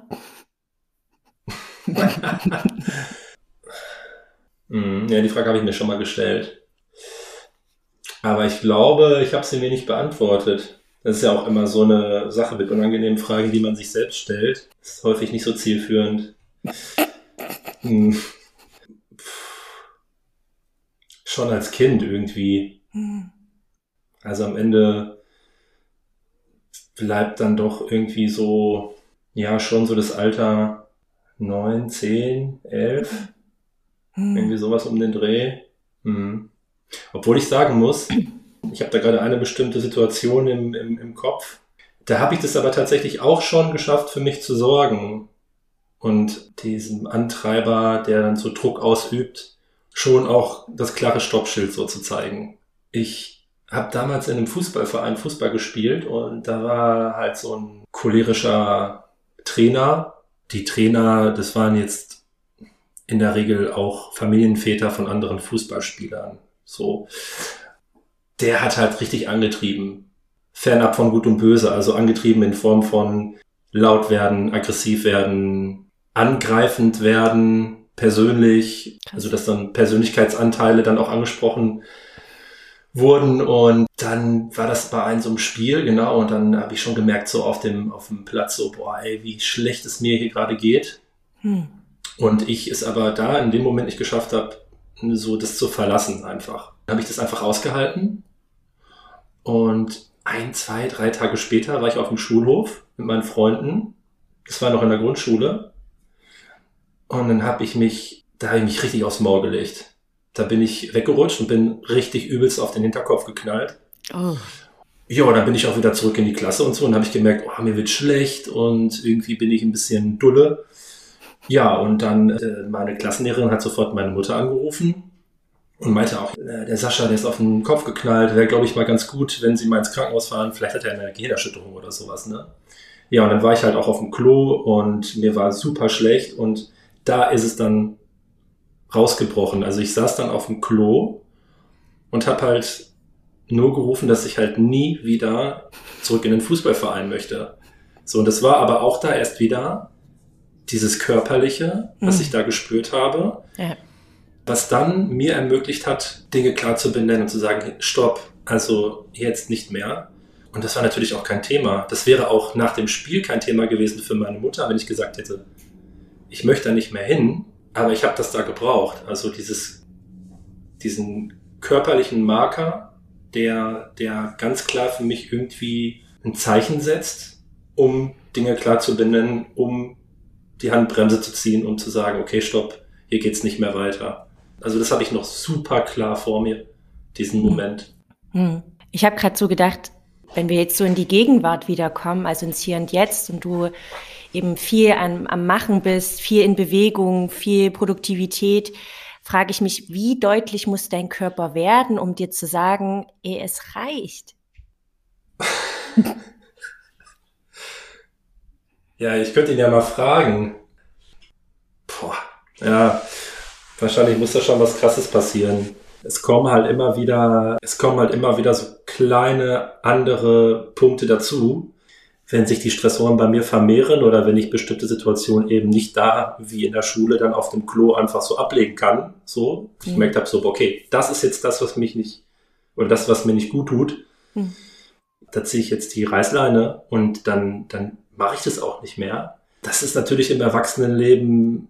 Ja, die Frage habe ich mir schon mal gestellt. Aber ich glaube, ich habe sie mir nicht beantwortet. Das ist ja auch immer so eine Sache mit unangenehmen Fragen, die man sich selbst stellt. Das ist häufig nicht so zielführend. Hm. Schon als Kind irgendwie. Also am Ende bleibt dann doch irgendwie so, ja, schon so das Alter neun, zehn, elf. Irgendwie sowas um den Dreh. Hm. Obwohl ich sagen muss, ich habe da gerade eine bestimmte Situation im, im, im Kopf. Da habe ich das aber tatsächlich auch schon geschafft, für mich zu sorgen. Und diesem Antreiber, der dann so Druck ausübt, schon auch das klare Stoppschild so zu zeigen. Ich habe damals in einem Fußballverein Fußball gespielt und da war halt so ein cholerischer Trainer. Die Trainer, das waren jetzt in der Regel auch Familienväter von anderen Fußballspielern. So, der hat halt richtig angetrieben, fernab von Gut und Böse, also angetrieben in Form von laut werden, aggressiv werden, angreifend werden, persönlich, also dass dann Persönlichkeitsanteile dann auch angesprochen wurden und dann war das bei einem so einem Spiel, genau, und dann habe ich schon gemerkt, so auf dem, auf dem Platz, so, boah, ey, wie schlecht es mir hier gerade geht. Hm. Und ich es aber da in dem Moment nicht geschafft habe, so das zu verlassen einfach. Dann habe ich das einfach ausgehalten und ein, zwei, drei Tage später war ich auf dem Schulhof mit meinen Freunden. Das war noch in der Grundschule. Und dann habe ich mich, da habe ich mich richtig aufs Maul gelegt. Da bin ich weggerutscht und bin richtig übelst auf den Hinterkopf geknallt. Oh. Ja, dann bin ich auch wieder zurück in die Klasse und so und habe ich gemerkt, oh, mir wird schlecht und irgendwie bin ich ein bisschen dulle. Ja, und dann äh, meine Klassenlehrerin hat sofort meine Mutter angerufen und meinte auch, äh, der Sascha, der ist auf den Kopf geknallt, wäre, glaube ich, mal ganz gut, wenn Sie mal ins Krankenhaus fahren, vielleicht hat er eine Gehirnerschütterung oder sowas, ne? Ja, und dann war ich halt auch auf dem Klo und mir war super schlecht und da ist es dann rausgebrochen. Also ich saß dann auf dem Klo und habe halt nur gerufen, dass ich halt nie wieder zurück in den Fußballverein möchte. So, und das war aber auch da erst wieder dieses Körperliche, was mhm. ich da gespürt habe, ja. was dann mir ermöglicht hat, Dinge klar zu benennen und zu sagen, stopp, also jetzt nicht mehr. Und das war natürlich auch kein Thema. Das wäre auch nach dem Spiel kein Thema gewesen für meine Mutter, wenn ich gesagt hätte, ich möchte da nicht mehr hin, aber ich habe das da gebraucht. Also dieses, diesen körperlichen Marker, der, der ganz klar für mich irgendwie ein Zeichen setzt, um Dinge klar zu benennen, um die Handbremse zu ziehen, um zu sagen, okay, stopp, hier geht's nicht mehr weiter. Also das habe ich noch super klar vor mir, diesen Moment. Ich habe gerade so gedacht, wenn wir jetzt so in die Gegenwart wiederkommen, also ins Hier und Jetzt und du eben viel am, am Machen bist, viel in Bewegung, viel Produktivität, frage ich mich, wie deutlich muss dein Körper werden, um dir zu sagen, ey, es reicht? Ja, ich könnte ihn ja mal fragen. Boah, ja, wahrscheinlich muss da schon was Krasses passieren. Es kommen halt immer wieder, es kommen halt immer wieder so kleine andere Punkte dazu, wenn sich die Stressoren bei mir vermehren oder wenn ich bestimmte Situationen eben nicht da, wie in der Schule, dann auf dem Klo einfach so ablegen kann. So, ich mhm. gemerkt habe so, okay, das ist jetzt das, was mich nicht, oder das, was mir nicht gut tut. Mhm. Da ziehe ich jetzt die Reißleine und dann, dann mache ich das auch nicht mehr. Das ist natürlich im Erwachsenenleben,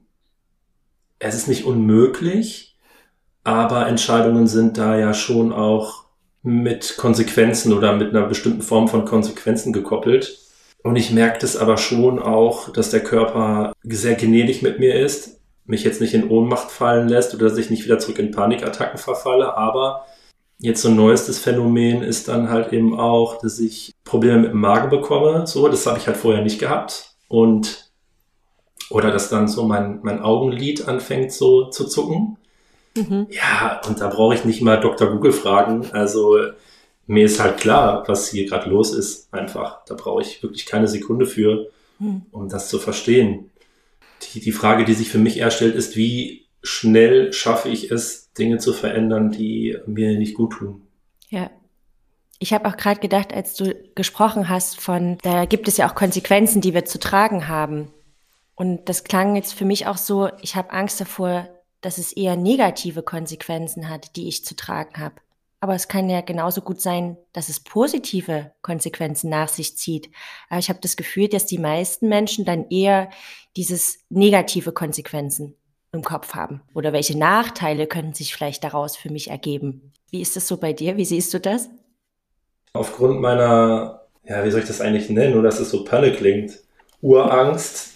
es ist nicht unmöglich, aber Entscheidungen sind da ja schon auch mit Konsequenzen oder mit einer bestimmten Form von Konsequenzen gekoppelt. Und ich merke das aber schon auch, dass der Körper sehr gnädig mit mir ist, mich jetzt nicht in Ohnmacht fallen lässt oder dass ich nicht wieder zurück in Panikattacken verfalle. Aber jetzt so ein neuestes Phänomen ist dann halt eben auch, dass ich Probleme mit dem Magen bekomme. So, das habe ich halt vorher nicht gehabt. Und oder dass dann so mein, mein Augenlid anfängt so zu zucken. Mhm. Ja, und da brauche ich nicht mal Doktor Google fragen. Also mir ist halt klar, was hier gerade los ist, einfach. Da brauche ich wirklich keine Sekunde für, um das zu verstehen. Die, die Frage, die sich für mich eher stellt, ist, wie schnell schaffe ich es, Dinge zu verändern, die mir nicht gut tun. Ja. Ich habe auch gerade gedacht, als du gesprochen hast von, da gibt es ja auch Konsequenzen, die wir zu tragen haben. Und das klang jetzt für mich auch so, ich habe Angst davor, dass es eher negative Konsequenzen hat, die ich zu tragen habe. Aber es kann ja genauso gut sein, dass es positive Konsequenzen nach sich zieht. Aber ich habe das Gefühl, dass die meisten Menschen dann eher dieses negative Konsequenzen im Kopf haben. Oder welche Nachteile können sich vielleicht daraus für mich ergeben? Wie ist das so bei dir? Wie siehst du das? Aufgrund meiner, ja, wie soll ich das eigentlich nennen, nur dass es so Panne klingt, Urangst,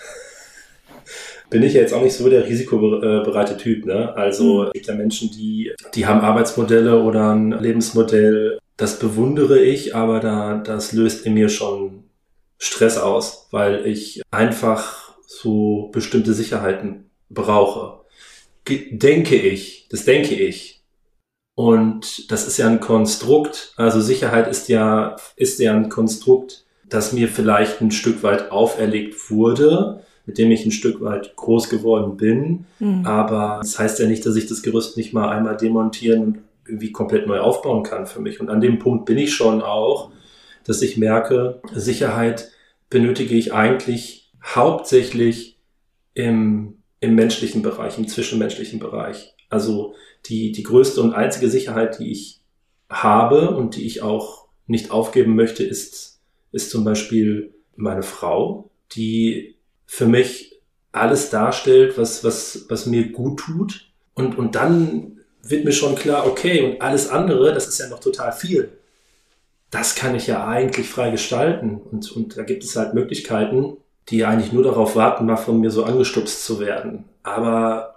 bin ich ja jetzt auch nicht so der risikobereite Typ, ne? Also es gibt ja Menschen, die, die haben Arbeitsmodelle oder ein Lebensmodell, das bewundere ich, aber da, das löst in mir schon Stress aus, weil ich einfach so bestimmte Sicherheiten brauche. Denke ich, das denke ich. Und das ist ja ein Konstrukt, also Sicherheit ist ja, ist ja ein Konstrukt, das mir vielleicht ein Stück weit auferlegt wurde, mit dem ich ein Stück weit groß geworden bin. Mhm. Aber das heißt ja nicht, dass ich das Gerüst nicht mal einmal demontieren und irgendwie komplett neu aufbauen kann für mich. Und an dem Punkt bin ich schon auch, dass ich merke, Sicherheit benötige ich eigentlich hauptsächlich im, im menschlichen Bereich, im zwischenmenschlichen Bereich. Also die, die größte und einzige Sicherheit, die ich habe und die ich auch nicht aufgeben möchte, ist, ist zum Beispiel meine Frau, die für mich alles darstellt, was, was, was mir gut tut. Und, und dann wird mir schon klar, okay, und alles andere, das ist ja noch total viel. Das kann ich ja eigentlich frei gestalten. Und, und da gibt es halt Möglichkeiten, die eigentlich nur darauf warten, mal von mir so angestupst zu werden. Aber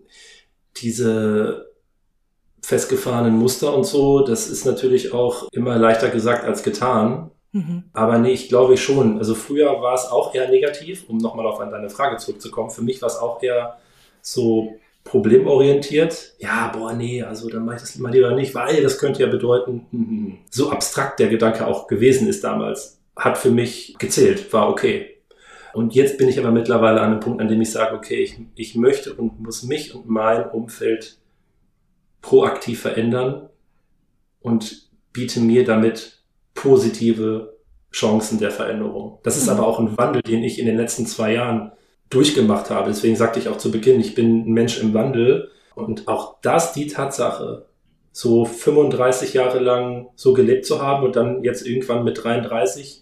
diese festgefahrenen Muster und so, das ist natürlich auch immer leichter gesagt als getan. Mhm. Aber nee, ich glaube schon. Also früher war es auch eher negativ, um nochmal auf deine Frage zurückzukommen. Für mich war es auch eher so problemorientiert. Ja, boah, nee, also dann mache ich das mal lieber nicht, weil das könnte ja bedeuten, hm, so abstrakt der Gedanke auch gewesen ist damals, hat für mich gezählt, war okay. Und jetzt bin ich aber mittlerweile an einem Punkt, an dem ich sage, okay, ich, ich möchte und muss mich und mein Umfeld proaktiv verändern und biete mir damit positive Chancen der Veränderung. Das ist mhm. aber auch ein Wandel, den ich in den letzten zwei Jahren durchgemacht habe. Deswegen sagte ich auch zu Beginn, ich bin ein Mensch im Wandel. Und auch das, die Tatsache, so fünfunddreißig Jahre lang so gelebt zu haben und dann jetzt irgendwann mit dreiunddreißig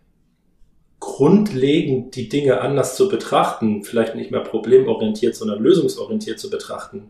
grundlegend die Dinge anders zu betrachten, vielleicht nicht mehr problemorientiert, sondern lösungsorientiert zu betrachten,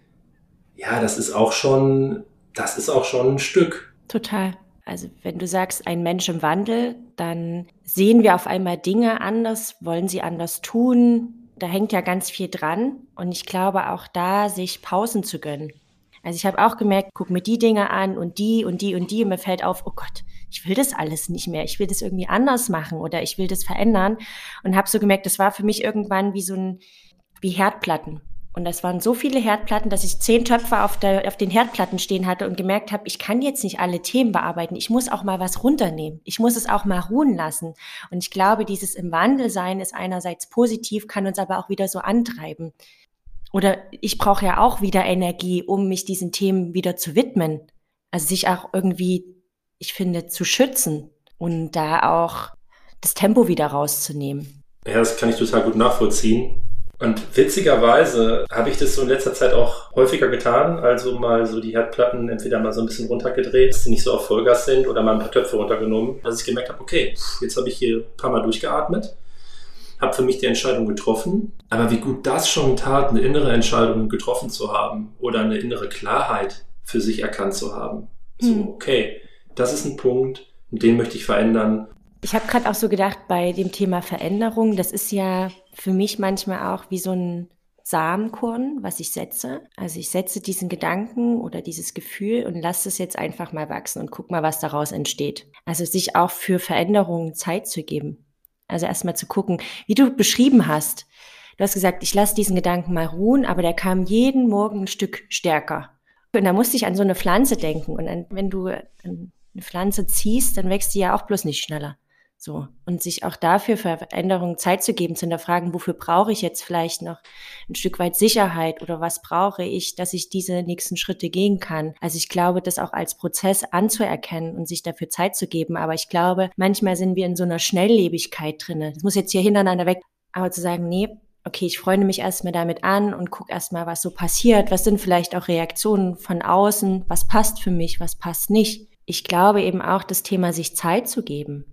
ja, das ist auch schon, das ist auch schon ein Stück. Total. Also wenn du sagst, ein Mensch im Wandel, dann sehen wir auf einmal Dinge anders, wollen sie anders tun. Da hängt ja ganz viel dran. Und ich glaube auch da, sich Pausen zu gönnen. Also ich habe auch gemerkt, guck mir die Dinge an und die und die und die. Und mir fällt auf, oh Gott, ich will das alles nicht mehr. Ich will das irgendwie anders machen oder ich will das verändern. Und habe so gemerkt, das war für mich irgendwann wie so ein, wie Herdplatten. Und das waren so viele Herdplatten, dass ich zehn Töpfe auf, der, auf den Herdplatten stehen hatte und gemerkt habe, ich kann jetzt nicht alle Themen bearbeiten. Ich muss auch mal was runternehmen. Ich muss es auch mal ruhen lassen. Und ich glaube, dieses im Wandel sein ist einerseits positiv, kann uns aber auch wieder so antreiben. Oder ich brauche ja auch wieder Energie, um mich diesen Themen wieder zu widmen. Also sich auch irgendwie, ich finde, zu schützen und da auch das Tempo wieder rauszunehmen. Ja, das kann ich total gut nachvollziehen. Und witzigerweise habe ich das so in letzter Zeit auch häufiger getan, also mal so die Herdplatten entweder mal so ein bisschen runtergedreht, dass sie nicht so auf Vollgas sind oder mal ein paar Töpfe runtergenommen, dass ich gemerkt habe, okay, jetzt habe ich hier ein paar Mal durchgeatmet, habe für mich die Entscheidung getroffen, aber wie gut das schon tat, eine innere Entscheidung getroffen zu haben oder eine innere Klarheit für sich erkannt zu haben. Mhm. So, okay, das ist ein Punkt, den möchte ich verändern. Ich habe gerade auch so gedacht, bei dem Thema Veränderung, das ist ja für mich manchmal auch wie so ein Samenkorn, was ich setze. Also ich setze diesen Gedanken oder dieses Gefühl und lasse es jetzt einfach mal wachsen und guck mal, was daraus entsteht. Also sich auch für Veränderungen Zeit zu geben. Also erstmal zu gucken, wie du beschrieben hast. Du hast gesagt, ich lasse diesen Gedanken mal ruhen, aber der kam jeden Morgen ein Stück stärker. Und da musste ich an so eine Pflanze denken. Und an, wenn du eine Pflanze ziehst, dann wächst die ja auch bloß nicht schneller. So. Und sich auch dafür für Veränderungen Zeit zu geben, zu hinterfragen, wofür brauche ich jetzt vielleicht noch ein Stück weit Sicherheit oder was brauche ich, dass ich diese nächsten Schritte gehen kann. Also ich glaube, das auch als Prozess anzuerkennen und sich dafür Zeit zu geben. Aber ich glaube, manchmal sind wir in so einer Schnelllebigkeit drinne. Das muss jetzt hier hintereinander weg. Aber zu sagen, nee, okay, ich freue mich erstmal damit an und gucke erstmal, was so passiert. Was sind vielleicht auch Reaktionen von außen? Was passt für mich? Was passt nicht? Ich glaube eben auch das Thema, sich Zeit zu geben.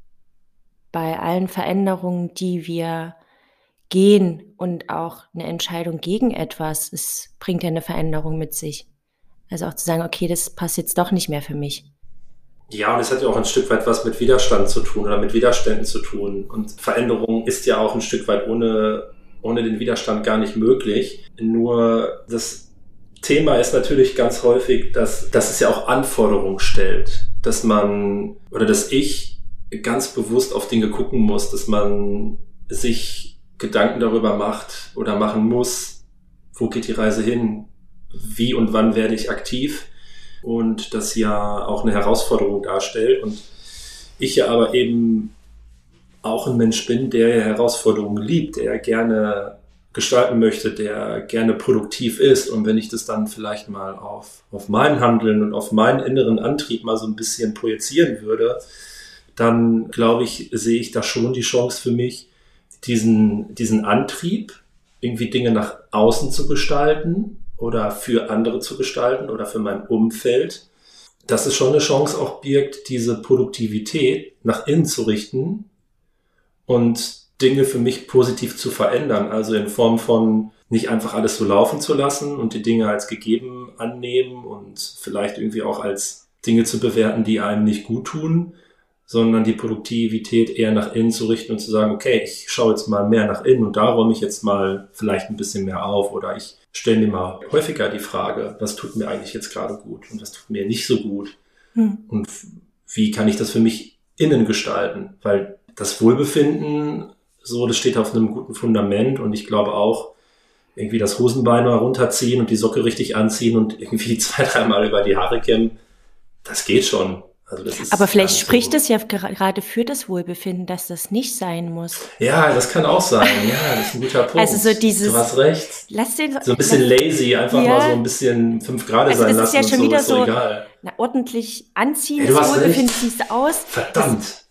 Bei allen Veränderungen, die wir gehen und auch eine Entscheidung gegen etwas, es bringt ja eine Veränderung mit sich. Also auch zu sagen, okay, das passt jetzt doch nicht mehr für mich. Ja, und es hat ja auch ein Stück weit was mit Widerstand zu tun oder mit Widerständen zu tun. Und Veränderung ist ja auch ein Stück weit ohne, ohne den Widerstand gar nicht möglich. Nur das Thema ist natürlich ganz häufig, dass, dass es ja auch Anforderungen stellt, dass man oder dass ich ganz bewusst auf Dinge gucken muss, dass man sich Gedanken darüber macht oder machen muss, wo geht die Reise hin, wie und wann werde ich aktiv und das ja auch eine Herausforderung darstellt und ich ja aber eben auch ein Mensch bin, der Herausforderungen liebt, der gerne gestalten möchte, der gerne produktiv ist und wenn ich das dann vielleicht mal auf, auf mein Handeln und auf meinen inneren Antrieb mal so ein bisschen projizieren würde, dann glaube ich, sehe ich da schon die Chance für mich, diesen, diesen Antrieb, irgendwie Dinge nach außen zu gestalten oder für andere zu gestalten oder für mein Umfeld, dass es schon eine Chance auch birgt, diese Produktivität nach innen zu richten und Dinge für mich positiv zu verändern. Also in Form von nicht einfach alles so laufen zu lassen und die Dinge als gegeben annehmen und vielleicht irgendwie auch als Dinge zu bewerten, die einem nicht gut tun, sondern die Produktivität eher nach innen zu richten und zu sagen, okay, ich schaue jetzt mal mehr nach innen und da räume ich jetzt mal vielleicht ein bisschen mehr auf oder ich stelle mir mal häufiger die Frage, was tut mir eigentlich jetzt gerade gut und was tut mir nicht so gut hm. und wie kann ich das für mich innen gestalten, weil das Wohlbefinden, so, das steht auf einem guten Fundament und ich glaube auch, irgendwie das Hosenbein mal runterziehen und die Socke richtig anziehen und irgendwie zwei, dreimal über die Haare kämmen. Das geht schon. Also das ist Aber vielleicht so. spricht es ja gerade für das Wohlbefinden, dass das nicht sein muss. Ja, das kann auch sein. Ja, das ist ein guter Punkt. Also so dieses, du hast recht. Lass den, so ein bisschen lass, lazy, einfach ja. mal so ein bisschen fünf Grad also sein das ist lassen ja schon und so, wieder ist so so egal. Na, ordentlich anziehen, Hey, du das hast Wohlbefinden recht. siehst du aus. Verdammt.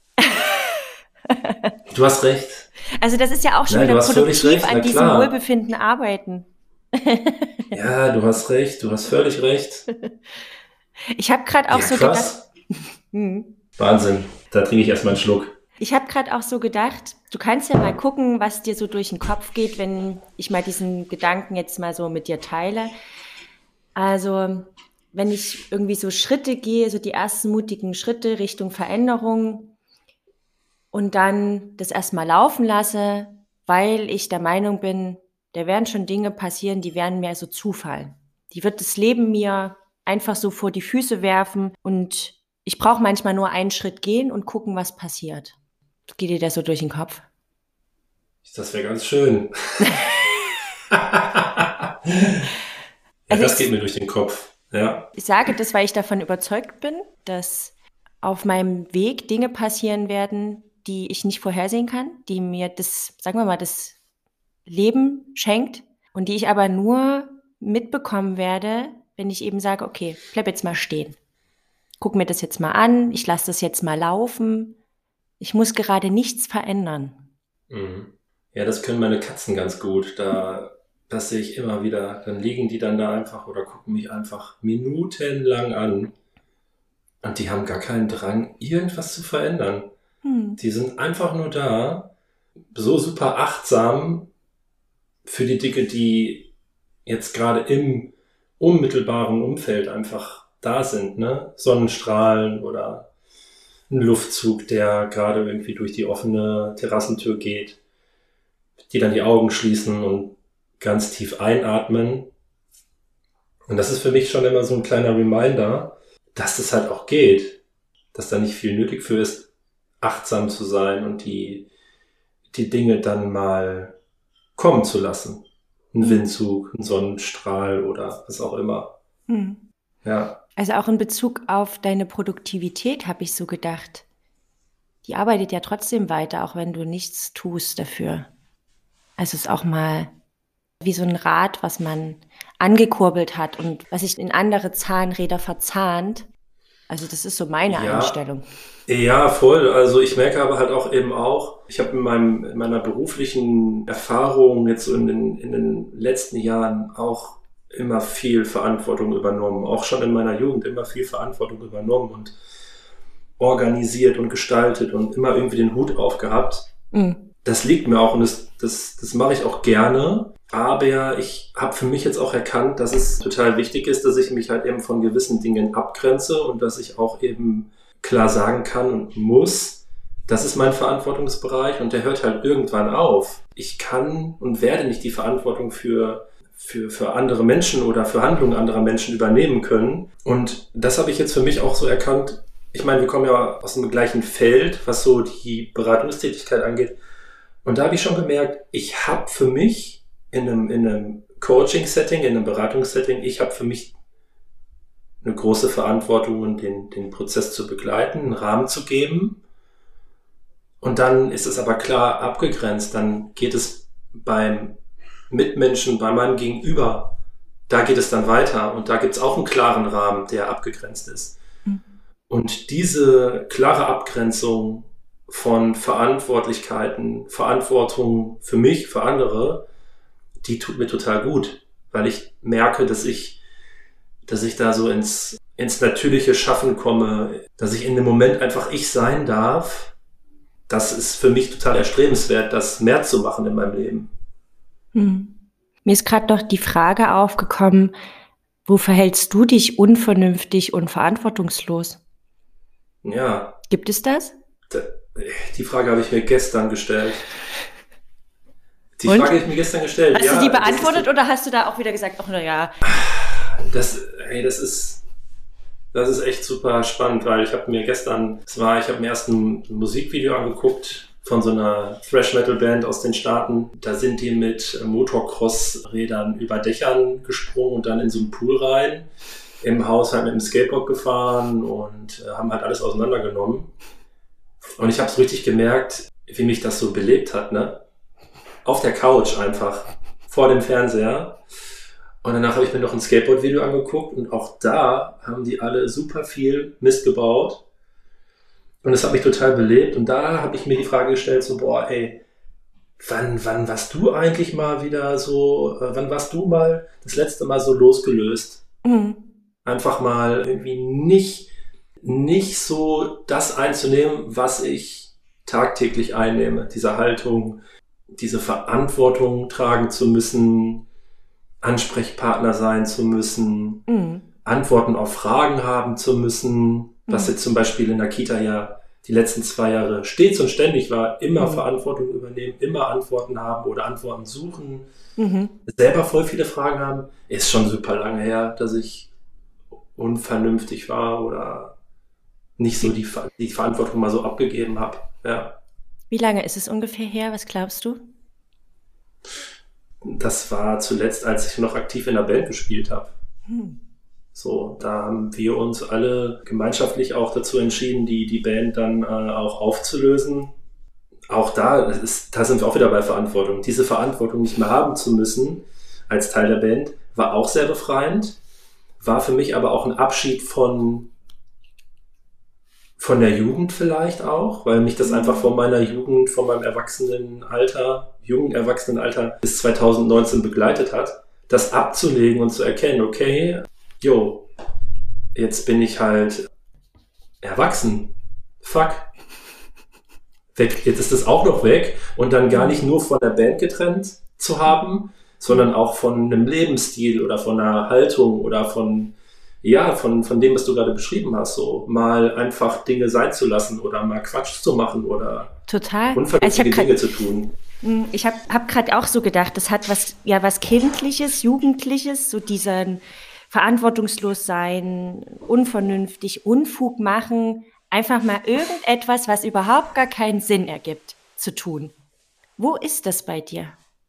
Du hast recht. Also das ist ja auch schon Nein, wieder du hast völlig produktiv recht, an na diesem klar. Wohlbefinden arbeiten. Ja, du hast recht, du hast völlig recht. Ich habe gerade auch Ja, so krass. gedacht. Hm. Wahnsinn. Da trinke ich erstmal einen Schluck. Ich habe gerade auch so gedacht, du kannst ja mal gucken, was dir so durch den Kopf geht, wenn ich mal diesen Gedanken jetzt mal so mit dir teile. Also, wenn ich irgendwie so Schritte gehe, so die ersten mutigen Schritte Richtung Veränderung und dann das erstmal laufen lasse, weil ich der Meinung bin, da werden schon Dinge passieren, die werden mir so zufallen. Die wird das Leben mir einfach so vor die Füße werfen und ich brauche manchmal nur einen Schritt gehen und gucken, was passiert. Geht dir das so durch den Kopf? Das wäre ganz schön. ja, Also das ich- geht mir durch den Kopf. Ja. Ich sage das, weil ich davon überzeugt bin, dass auf meinem Weg Dinge passieren werden, die ich nicht vorhersehen kann, die mir das, sagen wir mal, das Leben schenkt und die ich aber nur mitbekommen werde, wenn ich eben sage, okay, bleib jetzt mal stehen. Guck mir das jetzt mal an, ich lasse das jetzt mal laufen. Ich muss gerade nichts verändern. Mhm. Ja, das können meine Katzen ganz gut. Da, das sehe ich immer wieder. Dann liegen die dann da einfach oder gucken mich einfach minutenlang an. Und die haben gar keinen Drang, irgendwas zu verändern. Hm. Die sind einfach nur da, so super achtsam für die Dinge, die jetzt gerade im unmittelbaren Umfeld einfach da sind, ne? Sonnenstrahlen oder ein Luftzug, der gerade irgendwie durch die offene Terrassentür geht, die dann die Augen schließen und ganz tief einatmen. Und das ist für mich schon immer so ein kleiner Reminder, dass das halt auch geht, dass da nicht viel nötig für ist, achtsam zu sein und die, die Dinge dann mal kommen zu lassen. Ein Windzug, ein Sonnenstrahl oder was auch immer. Hm. Ja. Also auch in Bezug auf deine Produktivität habe ich so gedacht. Die arbeitet ja trotzdem weiter, auch wenn du nichts tust dafür. Also es ist auch mal wie so ein Rad, was man angekurbelt hat und was sich in andere Zahnräder verzahnt. Also das ist so meine Ja. Einstellung. Ja, voll. Also ich merke aber halt auch eben auch, ich habe in, meinem, in meiner beruflichen Erfahrung jetzt so in den, in den letzten Jahren auch immer viel Verantwortung übernommen. Auch schon in meiner Jugend immer viel Verantwortung übernommen und organisiert und gestaltet und immer irgendwie den Hut aufgehabt. Mhm. Das liegt mir auch und das, das, das mache ich auch gerne. Aber ich habe für mich jetzt auch erkannt, dass es total wichtig ist, dass ich mich halt eben von gewissen Dingen abgrenze und dass ich auch eben klar sagen kann und muss, das ist mein Verantwortungsbereich und der hört halt irgendwann auf. Ich kann und werde nicht die Verantwortung für, für, für andere Menschen oder für Handlungen anderer Menschen übernehmen können. Und das habe ich jetzt für mich auch so erkannt. Ich meine, wir kommen ja aus dem gleichen Feld, was so die Beratungstätigkeit angeht. Und da habe ich schon gemerkt, ich habe für mich in einem, in einem Coaching-Setting, in einem Beratungssetting, ich habe für mich eine große Verantwortung, den, den Prozess zu begleiten, einen Rahmen zu geben. Und dann ist es aber klar abgegrenzt. Dann geht es beim Mitmenschen, bei meinem Gegenüber, da geht es dann weiter. Und da gibt es auch einen klaren Rahmen, der abgegrenzt ist. Mhm. Und diese klare Abgrenzung von Verantwortlichkeiten, Verantwortung für mich, für andere, die tut mir total gut, weil ich merke, dass ich, dass ich da so ins, ins natürliche Schaffen komme, dass ich in dem Moment einfach ich sein darf. Das ist für mich total erstrebenswert, das mehr zu machen in meinem Leben. Hm. Mir ist gerade noch die Frage aufgekommen, wo verhältst du dich unvernünftig und verantwortungslos? Ja. Gibt es das? Die Frage habe ich mir gestern gestellt. Die Und? Frage habe ich mir gestern gestellt. Hast ja, du die beantwortet ist, oder hast du da auch wieder gesagt, ach na ja. Das, hey, das ist, das ist echt super spannend, weil ich habe mir gestern, es war, ich habe mir erst ein Musikvideo angeguckt von so einer Thrash-Metal-Band aus den Staaten. Da sind die mit Motocross-Rädern über Dächern gesprungen und dann in so einen Pool rein. Im Haus halt mit dem Skateboard gefahren und äh, haben halt alles auseinandergenommen. Und ich habe so richtig gemerkt, wie mich das so belebt hat, ne? Auf der Couch einfach, vor dem Fernseher. Und danach habe ich mir noch ein Skateboard-Video angeguckt und auch da haben die alle super viel Mist gebaut. Und das hat mich total belebt. Und da habe ich mir die Frage gestellt, so, boah, ey, wann, wann warst du eigentlich mal wieder so, äh, wann warst du mal das letzte Mal so losgelöst? Mhm. Einfach mal irgendwie nicht, nicht so das einzunehmen, was ich tagtäglich einnehme. Diese Haltung, diese Verantwortung tragen zu müssen, Ansprechpartner sein zu müssen, mhm. Antworten auf Fragen haben zu müssen, was jetzt zum Beispiel in der Kita ja die letzten zwei Jahre stets und ständig war, immer mhm. Verantwortung übernehmen, immer Antworten haben oder Antworten suchen, mhm. selber voll viele Fragen haben. Ist schon super lange her, dass ich unvernünftig war oder nicht so die, die Verantwortung mal so abgegeben habe. Ja. Wie lange ist es ungefähr her? Was glaubst du? Das war zuletzt, als ich noch aktiv in der Band gespielt habe. Hm. So, da haben wir uns alle gemeinschaftlich auch dazu entschieden, die, die Band dann äh, auch aufzulösen. Auch da, ist, da sind wir auch wieder bei Verantwortung. Diese Verantwortung nicht mehr haben zu müssen als Teil der Band, war auch sehr befreiend. War für mich aber auch ein Abschied von, von der Jugend vielleicht auch, weil mich das einfach von meiner Jugend, von meinem Erwachsenenalter, jungen Erwachsenenalter bis zwanzig neunzehn begleitet hat, das abzulegen und zu erkennen, okay, jo, jetzt bin ich halt erwachsen. Fuck. Weg. Jetzt ist das auch noch weg und dann gar nicht nur von der Band getrennt zu haben, sondern auch von einem Lebensstil oder von einer Haltung oder von, ja, von, von dem, was du gerade beschrieben hast, so mal einfach Dinge sein zu lassen oder mal Quatsch zu machen oder total unvernünftige also Dinge grad, zu tun. Ich habe hab gerade auch so gedacht, das hat was, ja, was Kindliches, Jugendliches, so diesen verantwortungslos sein, unvernünftig, Unfug machen, einfach mal irgendetwas, was überhaupt gar keinen Sinn ergibt, zu tun. Wo ist das bei dir?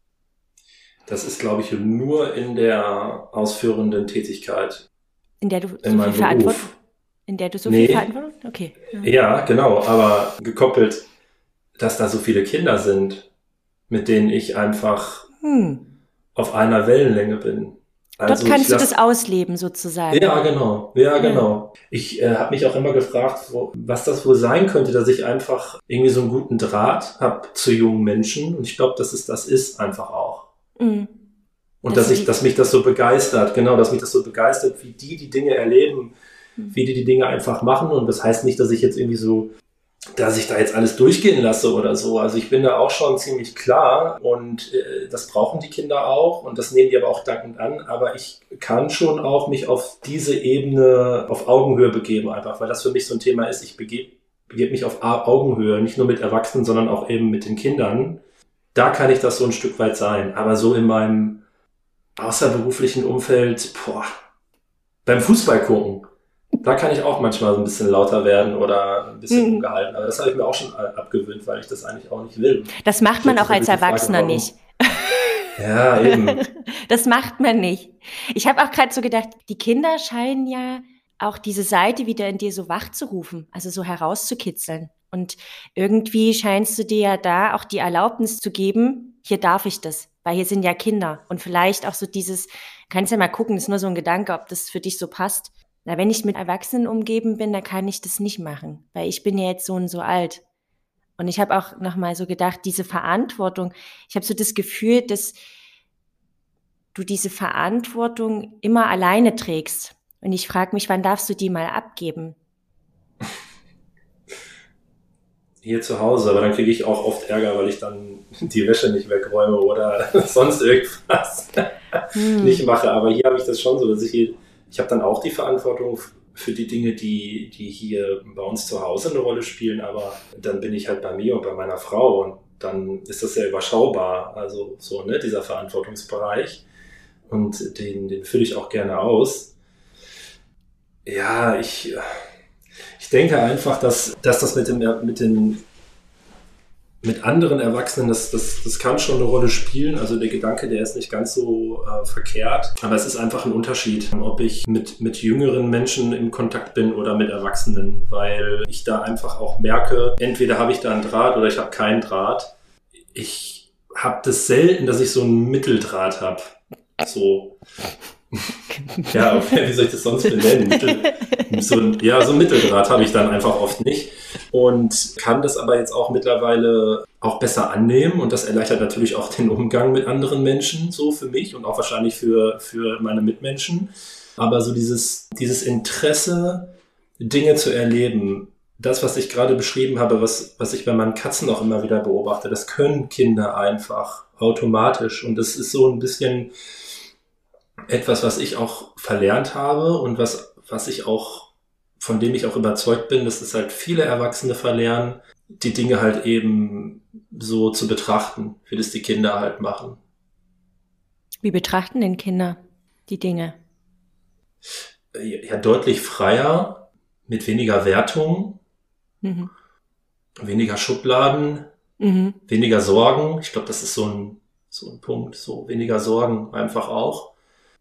Das ist, glaube ich, nur in der ausführenden Tätigkeit. In der du so viel Verantwortung? In der du so nee. viel Verantwortung? Okay. Ja. ja, genau, aber gekoppelt, dass da so viele Kinder sind, mit denen ich einfach hm. auf einer Wellenlänge bin. Also Dort kannst lass, du das ausleben, sozusagen. Ja, genau. Ja, genau. Ja. Ich äh, habe mich auch immer gefragt, wo, was das wohl sein könnte, dass ich einfach irgendwie so einen guten Draht habe zu jungen Menschen. Und ich glaube, dass es das ist einfach auch. Mhm. Und das dass ich, dass mich das so begeistert, genau, dass mich das so begeistert, wie die die Dinge erleben, mhm. wie die die Dinge einfach machen. Und das heißt nicht, dass ich jetzt irgendwie so, dass ich da jetzt alles durchgehen lasse oder so. Also ich bin da auch schon ziemlich klar und äh, das brauchen die Kinder auch und das nehmen die aber auch dankend an. Aber ich kann schon auch mich auf diese Ebene auf Augenhöhe begeben einfach, weil das für mich so ein Thema ist. Ich begebe begeb mich auf Augenhöhe, nicht nur mit Erwachsenen, sondern auch eben mit den Kindern. Da kann ich das so ein Stück weit sein. Aber so in meinem außerberuflichen Umfeld, boah, beim Fußball gucken, da kann ich auch manchmal so ein bisschen lauter werden oder ein bisschen mhm. ungehalten. Aber das habe ich mir auch schon abgewöhnt, weil ich das eigentlich auch nicht will. Das macht man auch als Erwachsener Frage, nicht. Ja, eben. Das macht man nicht. Ich habe auch gerade so gedacht, die Kinder scheinen ja auch diese Seite wieder in dir so wach zu rufen, also so herauszukitzeln. Und irgendwie scheinst du dir ja da auch die Erlaubnis zu geben, hier darf ich das, weil hier sind ja Kinder. Und vielleicht auch so dieses, kannst ja mal gucken, das ist nur so ein Gedanke, ob das für dich so passt. Na, wenn ich mit Erwachsenen umgeben bin, dann kann ich das nicht machen, weil ich bin ja jetzt so und so alt. Und ich habe auch nochmal so gedacht, diese Verantwortung, ich habe so das Gefühl, dass du diese Verantwortung immer alleine trägst. Und ich frage mich, wann darfst du die mal abgeben? Hier zu Hause, aber dann kriege ich auch oft Ärger, weil ich dann die Wäsche nicht wegräume oder sonst irgendwas hm. nicht mache. Aber hier habe ich das schon so, dass ich hier, ich habe dann auch die Verantwortung für die Dinge, die, die hier bei uns zu Hause eine Rolle spielen, aber dann bin ich halt bei mir und bei meiner Frau und dann ist das ja überschaubar, also so, ne, dieser Verantwortungsbereich und den, den fülle ich auch gerne aus. Ja, ich, ich denke einfach, dass, dass das mit dem, mit den mit anderen Erwachsenen, das, das, das kann schon eine Rolle spielen. Also der Gedanke, der ist nicht ganz so äh, verkehrt. Aber es ist einfach ein Unterschied, ob ich mit, mit jüngeren Menschen in Kontakt bin oder mit Erwachsenen, weil ich da einfach auch merke, entweder habe ich da einen Draht oder ich habe keinen Draht. Ich habe das selten, dass ich so einen Mitteldraht habe. So. Ja, okay, wie soll ich das sonst benennen? Mittel, so, ja, so ein Mitteldraht habe ich dann einfach oft nicht und kann das aber jetzt auch mittlerweile auch besser annehmen und das erleichtert natürlich auch den Umgang mit anderen Menschen, so für mich und auch wahrscheinlich für, für meine Mitmenschen. Aber so dieses, dieses Interesse, Dinge zu erleben, das, was ich gerade beschrieben habe, was, was ich bei meinen Katzen auch immer wieder beobachte, das können Kinder einfach automatisch und das ist so ein bisschen etwas, was ich auch verlernt habe und was, was ich auch, von dem ich auch überzeugt bin, dass es halt viele Erwachsene verlernen, die Dinge halt eben so zu betrachten, wie das die Kinder halt machen. Wie betrachten denn Kinder die Dinge? Ja, deutlich freier, mit weniger Wertung, mhm. weniger Schubladen, mhm. weniger Sorgen. Ich glaube, das ist so ein, so ein Punkt, so weniger Sorgen einfach auch.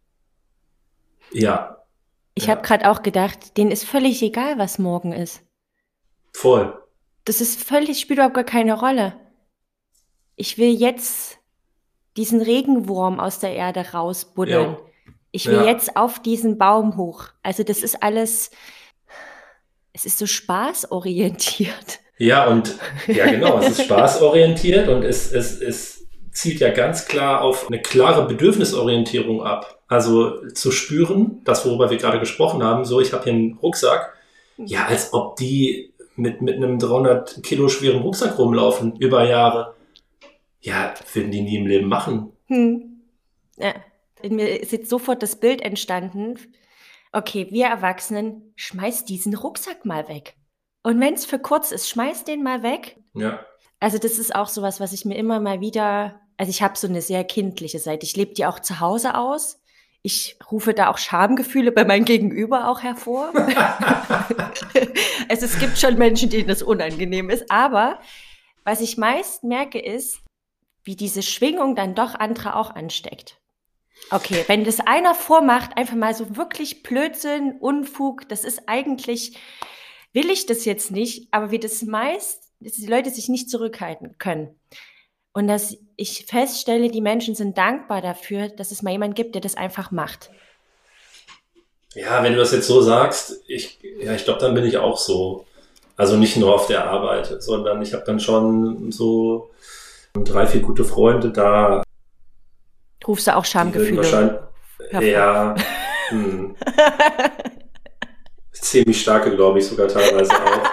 Ja. Ich ja. habe gerade auch gedacht, denen ist völlig egal, was morgen ist. Voll. Das ist völlig, spielt überhaupt gar keine Rolle. Ich will jetzt diesen Regenwurm aus der Erde rausbuddeln. Ja. Ich will ja. jetzt auf diesen Baum hoch. Also das ist alles, es ist so spaßorientiert. Ja, und ja genau, es ist spaßorientiert und es, es, es zielt ja ganz klar auf eine klare Bedürfnisorientierung ab. Also zu spüren, das worüber wir gerade gesprochen haben, so ich habe hier einen Rucksack, ja, als ob die mit, mit einem dreihundert Kilo schweren Rucksack rumlaufen über Jahre. Ja, würden die nie im Leben machen. Hm. Ja, in mir ist jetzt sofort das Bild entstanden. Okay, wir Erwachsenen, schmeiß diesen Rucksack mal weg. Und wenn es für kurz ist, schmeiß den mal weg. Ja. Also das ist auch sowas, was ich mir immer mal wieder, also ich habe so eine sehr kindliche Seite. Ich lebe die auch zu Hause aus. Ich rufe da auch Schamgefühle bei meinem Gegenüber auch hervor. Also es gibt schon Menschen, denen das unangenehm ist. Aber was ich meist merke, ist, wie diese Schwingung dann doch andere auch ansteckt. Okay, wenn das einer vormacht, einfach mal so wirklich Blödsinn, Unfug, das ist eigentlich, will ich das jetzt nicht, aber wie das meist, dass die Leute sich nicht zurückhalten können. Und dass ich feststelle, die Menschen sind dankbar dafür, dass es mal jemand gibt, der das einfach macht. Ja, wenn du das jetzt so sagst, ich, ja, ich glaube, dann bin ich auch so. Also nicht nur auf der Arbeit, sondern ich habe dann schon so drei, vier gute Freunde da. Rufst du auch Schamgefühle? Ja, hm. Ziemlich starke, glaube ich, sogar teilweise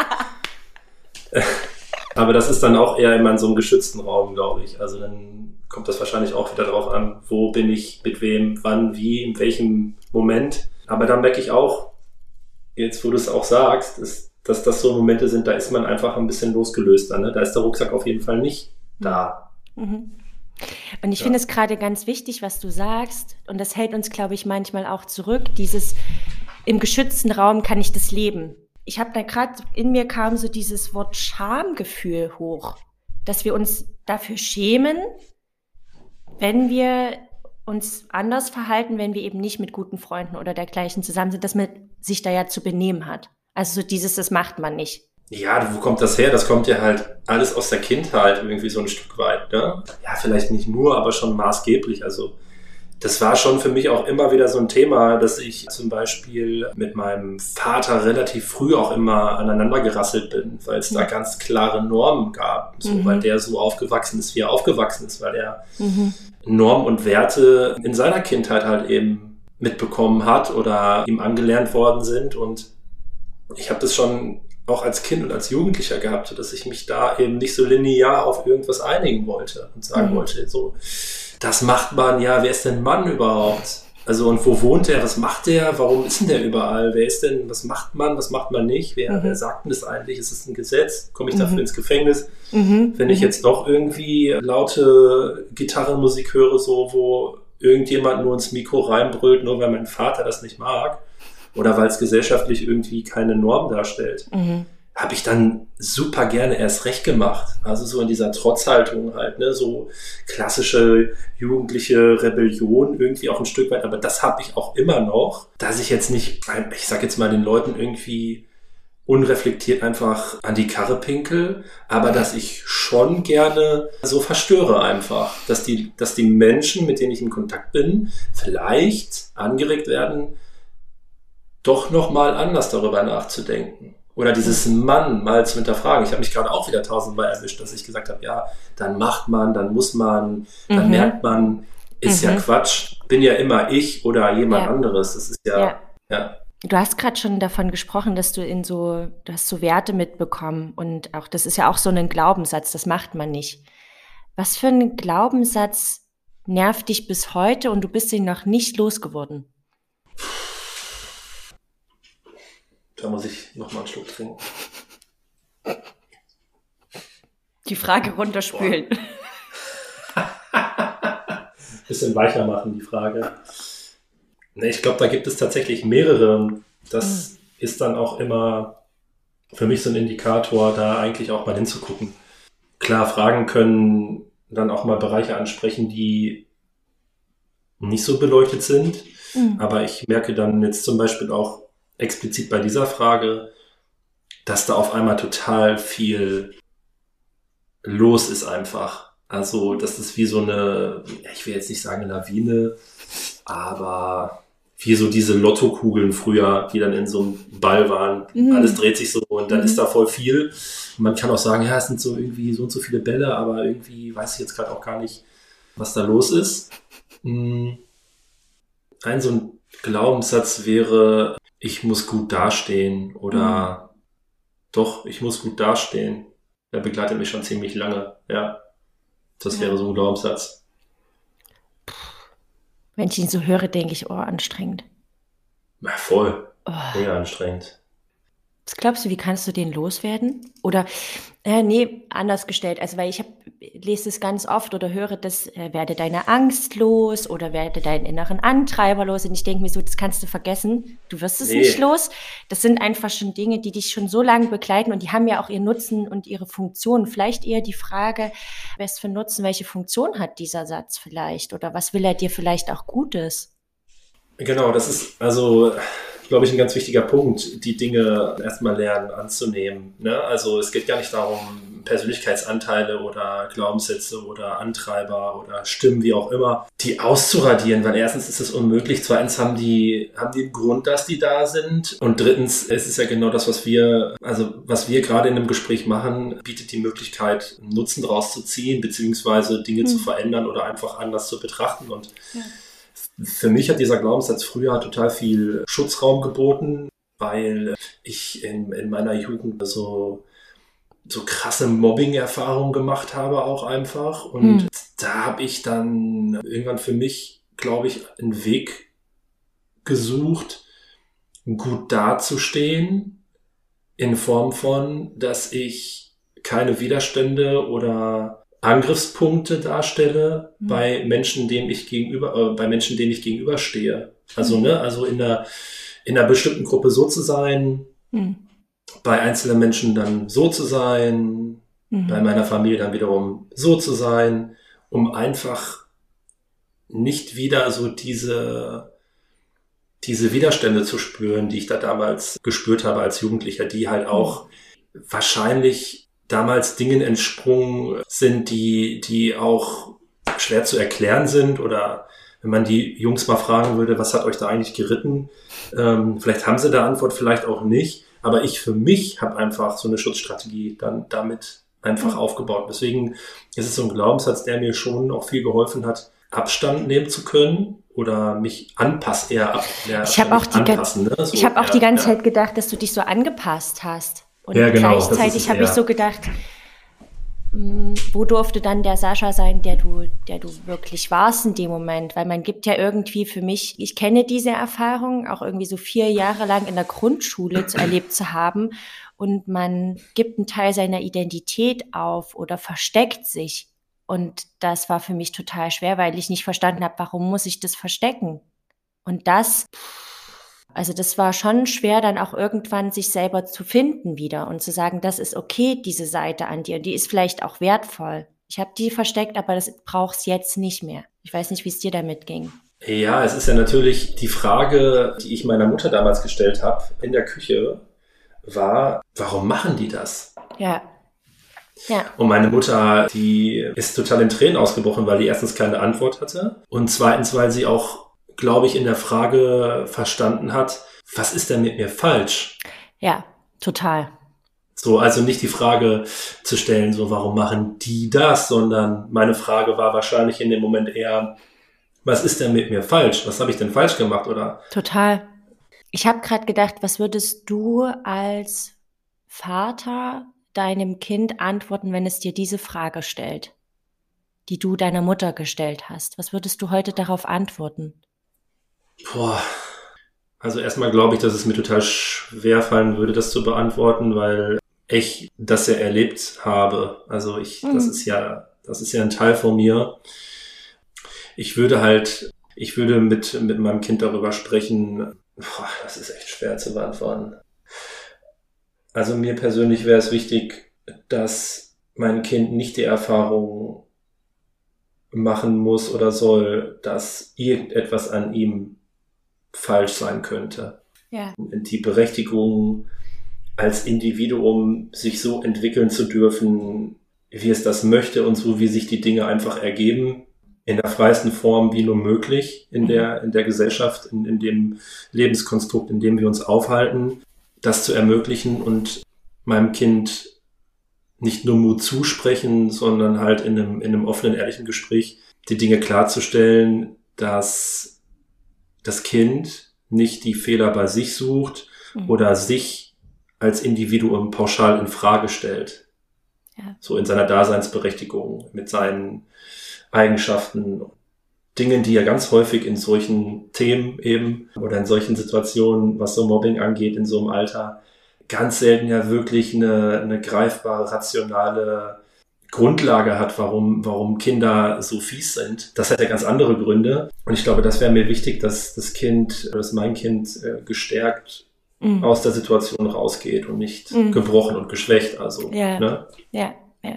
auch. Aber das ist dann auch eher immer in so einem geschützten Raum, glaube ich. Also dann kommt das wahrscheinlich auch wieder darauf an, wo bin ich, mit wem, wann, wie, in welchem Moment. Aber dann merke ich auch, jetzt wo du es auch sagst, ist, dass das so Momente sind, da ist man einfach ein bisschen losgelöster. Ne? Da ist der Rucksack auf jeden Fall nicht da. Mhm. Und ich ja. finde es gerade ganz wichtig, was du sagst. Und das hält uns, glaube ich, manchmal auch zurück. Dieses, im geschützten Raum kann ich das leben. Ich habe da gerade, in mir kam so dieses Wort Schamgefühl hoch, dass wir uns dafür schämen, wenn wir uns anders verhalten, wenn wir eben nicht mit guten Freunden oder dergleichen zusammen sind, dass man sich da ja zu benehmen hat. Also so dieses, das macht man nicht. Ja, wo kommt das her? Das kommt ja halt alles aus der Kindheit irgendwie so ein Stück weit, ne? Ja, vielleicht nicht nur, aber schon maßgeblich. Also das war schon für mich auch immer wieder so ein Thema, dass ich zum Beispiel mit meinem Vater relativ früh auch immer aneinander gerasselt bin, weil es mhm. da ganz klare Normen gab, so, mhm. weil der so aufgewachsen ist, wie er aufgewachsen ist, weil er mhm. Normen und Werte in seiner Kindheit halt eben mitbekommen hat oder ihm angelernt worden sind. Und ich habe das schon auch als Kind und als Jugendlicher gehabt, dass ich mich da eben nicht so linear auf irgendwas einigen wollte und sagen mhm. wollte, so, das macht man, ja, wer ist denn Mann überhaupt? Also, und wo wohnt der? Was macht der? Warum ist denn der überall? Wer ist denn, was macht man? Was macht man nicht? Wer, mhm. wer sagt denn das eigentlich? Ist es ein Gesetz? Komme ich dafür mhm. ins Gefängnis? Mhm. Wenn ich jetzt doch irgendwie laute Gitarrenmusik höre, so, wo irgendjemand nur ins Mikro reinbrüllt, nur weil mein Vater das nicht mag, oder weil es gesellschaftlich irgendwie keine Norm darstellt. Mhm. habe ich dann super gerne erst recht gemacht. Also so in dieser Trotzhaltung halt, ne, so klassische jugendliche Rebellion irgendwie auch ein Stück weit. Aber das habe ich auch immer noch, dass ich jetzt nicht, ich sag jetzt mal den Leuten irgendwie unreflektiert einfach an die Karre pinkel, aber dass ich schon gerne so verstöre einfach, dass die, dass die Menschen, mit denen ich in Kontakt bin, vielleicht angeregt werden, doch nochmal anders darüber nachzudenken. Oder dieses Mann mal zu hinterfragen. Ich habe mich gerade auch wieder tausendmal erwischt, dass ich gesagt habe, ja, dann macht man, dann muss man, dann Mhm. merkt man, ist Mhm. ja Quatsch. Bin ja immer ich oder jemand Ja. anderes. Das ist ja, Ja. ja. Du hast gerade schon davon gesprochen, dass du in so, du hast so Werte mitbekommen und auch, das ist ja auch so ein Glaubenssatz, das macht man nicht. Was für ein Glaubenssatz nervt dich bis heute und du bist ihn noch nicht losgeworden? Da muss ich nochmal einen Schluck trinken. Die Frage runterspülen. Bisschen weicher machen, die Frage. Ne, ich glaube, da gibt es tatsächlich mehrere. Das mhm. ist dann auch immer für mich so ein Indikator, da eigentlich auch mal hinzugucken. Klar, Fragen können dann auch mal Bereiche ansprechen, die nicht so beleuchtet sind. Mhm. Aber ich merke dann jetzt zum Beispiel auch explizit bei dieser Frage, dass da auf einmal total viel los ist einfach. Also das ist wie so eine, ich will jetzt nicht sagen Lawine, aber wie so diese Lottokugeln früher, die dann in so einem Ball waren. Mhm. Alles dreht sich so und dann mhm. ist da voll viel. Und man kann auch sagen, ja, es sind so irgendwie so und so viele Bälle, aber irgendwie weiß ich jetzt gerade auch gar nicht, was da los ist. Ein so ein Glaubenssatz wäre, ich muss gut dastehen oder mhm. doch, ich muss gut dastehen. Der begleitet mich schon ziemlich lange, ja. Das ja. wäre so ein Glaubenssatz. Wenn ich ihn so höre, denke ich, oh, anstrengend. Ja, voll. Oh. Mega anstrengend. Was glaubst du, wie kannst du den loswerden? Oder, äh, nee, anders gestellt. Also, weil ich hab, lese es ganz oft oder höre das, äh, werde deine Angst los oder werde deinen inneren Antreiber los. Und ich denke mir so, das kannst du vergessen. Du wirst es nee. nicht los. Das sind einfach schon Dinge, die dich schon so lange begleiten und die haben ja auch ihren Nutzen und ihre Funktion. Vielleicht eher die Frage, was für Nutzen, welche Funktion hat dieser Satz vielleicht? Oder was will er dir vielleicht auch Gutes? Genau, das ist also, glaube ich, ein ganz wichtiger Punkt, die Dinge erstmal lernen anzunehmen. Ne? Also es geht gar nicht darum, Persönlichkeitsanteile oder Glaubenssätze oder Antreiber oder Stimmen, wie auch immer, die auszuradieren, weil erstens ist es unmöglich, zweitens haben die, haben die einen Grund, dass die da sind und drittens es ist ja genau das, was wir, also was wir gerade in einem Gespräch machen, bietet die Möglichkeit, Nutzen draus zu ziehen, beziehungsweise Dinge mhm. zu verändern oder einfach anders zu betrachten und ja. Für mich hat dieser Glaubenssatz früher total viel Schutzraum geboten, weil ich in, in meiner Jugend so, so krasse Mobbing-Erfahrungen gemacht habe auch einfach. Und hm. da habe ich dann irgendwann für mich, glaube ich, einen Weg gesucht, gut dazustehen, in Form von, dass ich keine Widerstände oder Angriffspunkte darstelle mhm. bei Menschen, denen ich gegenüber, äh, bei Menschen, denen ich gegenüberstehe. Also, mhm. ne, also in einer, in einer bestimmten Gruppe so zu sein, mhm. bei einzelnen Menschen dann so zu sein, mhm. bei meiner Familie dann wiederum so zu sein, um einfach nicht wieder so diese, diese Widerstände zu spüren, die ich da damals gespürt habe als Jugendlicher, die halt auch mhm. wahrscheinlich damals Dingen entsprungen sind, die, die auch schwer zu erklären sind oder wenn man die Jungs mal fragen würde, was hat euch da eigentlich geritten? Ähm, vielleicht haben sie da Antwort, vielleicht auch nicht. Aber ich für mich habe einfach so eine Schutzstrategie dann damit einfach mhm. aufgebaut. Deswegen ist es so ein Glaubenssatz, der mir schon auch viel geholfen hat, Abstand nehmen zu können oder mich anpassen, eher ab, eher ich habe auch, die, anpassen, ne? so, ich hab auch ja, die ganze ja. Zeit gedacht, dass du dich so angepasst hast. Und ja, genau, gleichzeitig habe ich so gedacht, wo durfte dann der Sascha sein, der du, der du wirklich warst in dem Moment? Weil man gibt ja irgendwie für mich, ich kenne diese Erfahrung, auch irgendwie so vier Jahre lang in der Grundschule zu, erlebt zu haben und man gibt einen Teil seiner Identität auf oder versteckt sich. Und das war für mich total schwer, weil ich nicht verstanden habe, warum muss ich das verstecken? Und das Also das war schon schwer, dann auch irgendwann sich selber zu finden wieder und zu sagen, das ist okay, diese Seite an dir. Und die ist vielleicht auch wertvoll. Ich habe die versteckt, aber das brauch's jetzt nicht mehr. Ich weiß nicht, wie es dir damit ging. Ja, es ist ja natürlich die Frage, die ich meiner Mutter damals gestellt habe in der Küche, war, warum machen die das? Ja. Ja. Und meine Mutter, die ist total in Tränen ausgebrochen, weil die erstens keine Antwort hatte und zweitens, weil sie auch, glaube ich, in der Frage verstanden hat, was ist denn mit mir falsch? Ja, total. So, also nicht die Frage zu stellen, so, warum machen die das, sondern meine Frage war wahrscheinlich in dem Moment eher, was ist denn mit mir falsch? Was habe ich denn falsch gemacht, oder? Total. Ich habe gerade gedacht, was würdest du als Vater deinem Kind antworten, wenn es dir diese Frage stellt, die du deiner Mutter gestellt hast? Was würdest du heute darauf antworten? Boah, also erstmal glaube ich, dass es mir total schwer fallen würde, das zu beantworten, weil ich das ja erlebt habe. Also ich, mhm. das ist ja, das ist ja ein Teil von mir. Ich würde halt, ich würde mit, mit meinem Kind darüber sprechen. Boah, das ist echt schwer zu beantworten. Also mir persönlich wäre es wichtig, dass mein Kind nicht die Erfahrung machen muss oder soll, dass irgendetwas an ihm falsch sein könnte. Ja. Die Berechtigung, als Individuum sich so entwickeln zu dürfen, wie es das möchte und so, wie sich die Dinge einfach ergeben, in der freiesten Form wie nur möglich in der, in der Gesellschaft, in, in dem Lebenskonstrukt, in dem wir uns aufhalten, das zu ermöglichen und meinem Kind nicht nur Mut zusprechen, sondern halt in einem, in einem offenen, ehrlichen Gespräch die Dinge klarzustellen, dass das Kind nicht die Fehler bei sich sucht mhm. oder sich als Individuum pauschal in Frage stellt. Ja. So in seiner Daseinsberechtigung, mit seinen Eigenschaften, Dingen, die ja ganz häufig in solchen Themen eben oder in solchen Situationen, was so Mobbing angeht, in so einem Alter, ganz selten ja wirklich eine, eine greifbare, rationale Grundlage hat, warum, warum Kinder so fies sind. Das hat ja ganz andere Gründe. Und ich glaube, das wäre mir wichtig, dass das Kind, dass mein Kind äh, gestärkt mhm. aus der Situation rausgeht und nicht mhm. gebrochen und geschwächt. Also, ja. Ne? ja, ja.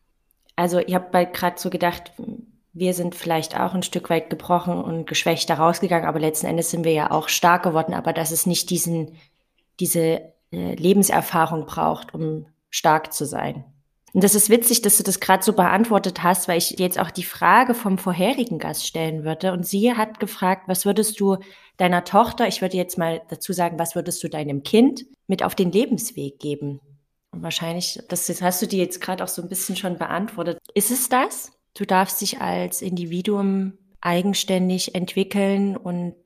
Also ich habe gerade so gedacht, wir sind vielleicht auch ein Stück weit gebrochen und geschwächt da rausgegangen, aber letzten Endes sind wir ja auch stark geworden, aber dass es nicht diesen, diese äh, Lebenserfahrung braucht, um stark zu sein. Und das ist witzig, dass du das gerade so beantwortet hast, weil ich jetzt auch die Frage vom vorherigen Gast stellen würde. Und sie hat gefragt, was würdest du deiner Tochter, ich würde jetzt mal dazu sagen, was würdest du deinem Kind mit auf den Lebensweg geben? Und wahrscheinlich, das hast du dir jetzt gerade auch so ein bisschen schon beantwortet. Ist es das? Du darfst dich als Individuum eigenständig entwickeln und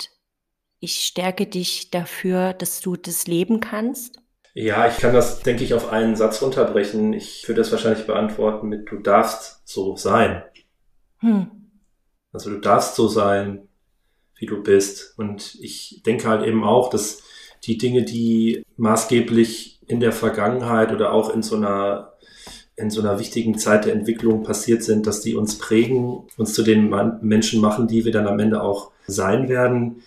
ich stärke dich dafür, dass du das leben kannst? Ja, ich kann das, denke ich, auf einen Satz runterbrechen. Ich würde das wahrscheinlich beantworten mit, du darfst so sein. Hm. Also du darfst so sein, wie du bist. Und ich denke halt eben auch, dass die Dinge, die maßgeblich in der Vergangenheit oder auch in so einer in so einer wichtigen Zeit der Entwicklung passiert sind, dass die uns prägen, uns zu den Menschen machen, die wir dann am Ende auch sein werden.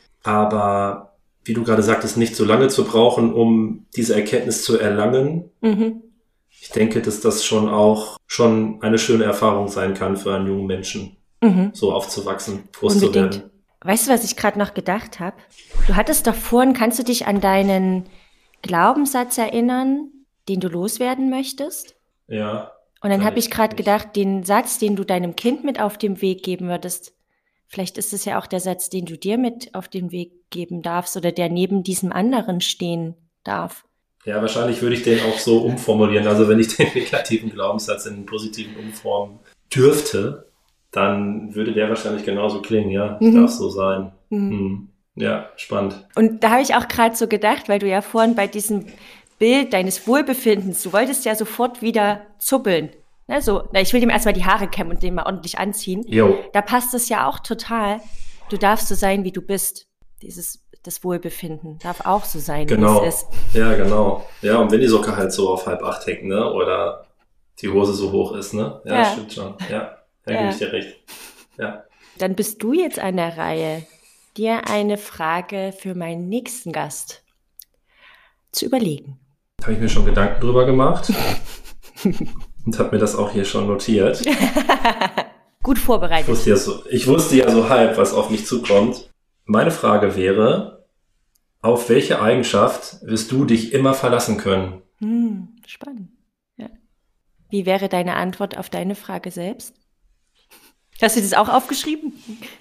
Aber wie du gerade sagtest, nicht so lange zu brauchen, um diese Erkenntnis zu erlangen. Mhm. Ich denke, dass das schon auch schon eine schöne Erfahrung sein kann für einen jungen Menschen, mhm. so aufzuwachsen, groß Unbedingt. zu werden. Weißt du, was ich gerade noch gedacht habe? Du hattest doch vorhin, kannst du dich an deinen Glaubenssatz erinnern, den du loswerden möchtest? Ja. Und dann habe ich gerade gedacht, den Satz, den du deinem Kind mit auf den Weg geben würdest, vielleicht ist es ja auch der Satz, den du dir mit auf den Weg geben darfst oder der neben diesem anderen stehen darf. Ja, wahrscheinlich würde ich den auch so umformulieren. Also wenn ich den negativen Glaubenssatz in einen positiven umformen dürfte, dann würde der wahrscheinlich genauso klingen. Ja, ich mhm. darf so sein. Mhm. Mhm. Ja, spannend. Und da habe ich auch gerade so gedacht, weil du ja vorhin bei diesem Bild deines Wohlbefindens, du wolltest ja sofort wieder zuppeln. Ne, so, na, ich will dem erstmal die Haare kämmen und den mal ordentlich anziehen. Jo. Da passt es ja auch total. Du darfst so sein, wie du bist. Dieses, das Wohlbefinden darf auch so sein, genau. wie es ist. Ja, genau. Ja, und wenn die Socke halt so auf halb acht hängt, ne, oder die Hose so hoch ist, ne? Ja, ja. Stimmt schon. Ja, da ja. gebe ich dir recht. Ja. Dann bist du jetzt an der Reihe. dir eine Frage für meinen nächsten Gast zu überlegen. Da habe ich mir schon Gedanken drüber gemacht und habe mir das auch hier schon notiert. Gut vorbereitet. Ich wusste, ja so, ich wusste ja so halb, was auf mich zukommt. Meine Frage wäre, auf welche Eigenschaft wirst du dich immer verlassen können? Hm, spannend. Ja. Wie wäre deine Antwort auf deine Frage selbst? Hast du das auch aufgeschrieben?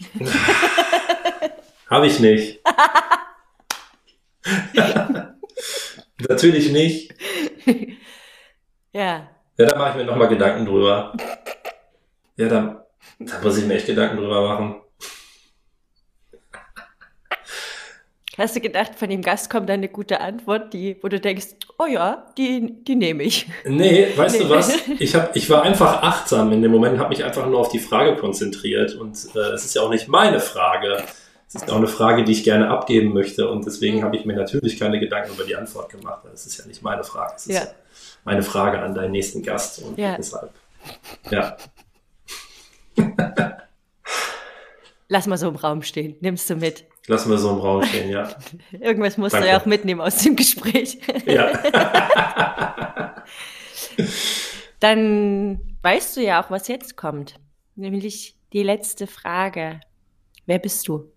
Habe ich nicht. Natürlich nicht. Ja. Ja, da mache ich mir nochmal Gedanken drüber. Ja, da, da muss ich mir echt Gedanken drüber machen. Hast du gedacht, von dem Gast kommt eine gute Antwort, die, wo du denkst, oh ja, die, die nehme ich? Nee, weißt nee. du was? Ich, hab, ich war einfach achtsam in dem Moment, habe mich einfach nur auf die Frage konzentriert. Und äh, es ist ja auch nicht meine Frage. Es ist auch eine Frage, die ich gerne abgeben möchte. Und deswegen mhm. habe ich mir natürlich keine Gedanken über die Antwort gemacht. Das ist ja nicht meine Frage. Es ist ja. meine Frage an deinen nächsten Gast. Und ja. deshalb, ja. Lass mal so im Raum stehen. Nimmst du mit? Lassen wir so im Raum stehen, ja. Irgendwas musst Danke. du ja auch mitnehmen aus dem Gespräch. Ja. Dann weißt du ja auch, was jetzt kommt. Nämlich die letzte Frage. Wer bist du?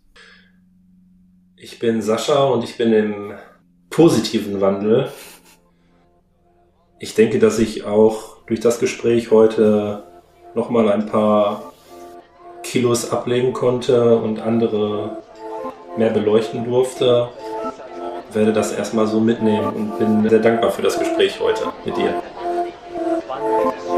Ich bin Sascha und ich bin im positiven Wandel. Ich denke, dass ich auch durch das Gespräch heute nochmal ein paar Kilos ablegen konnte und andere mehr beleuchten durfte. Ich werde das erstmal so mitnehmen und bin sehr dankbar für das Gespräch heute mit dir.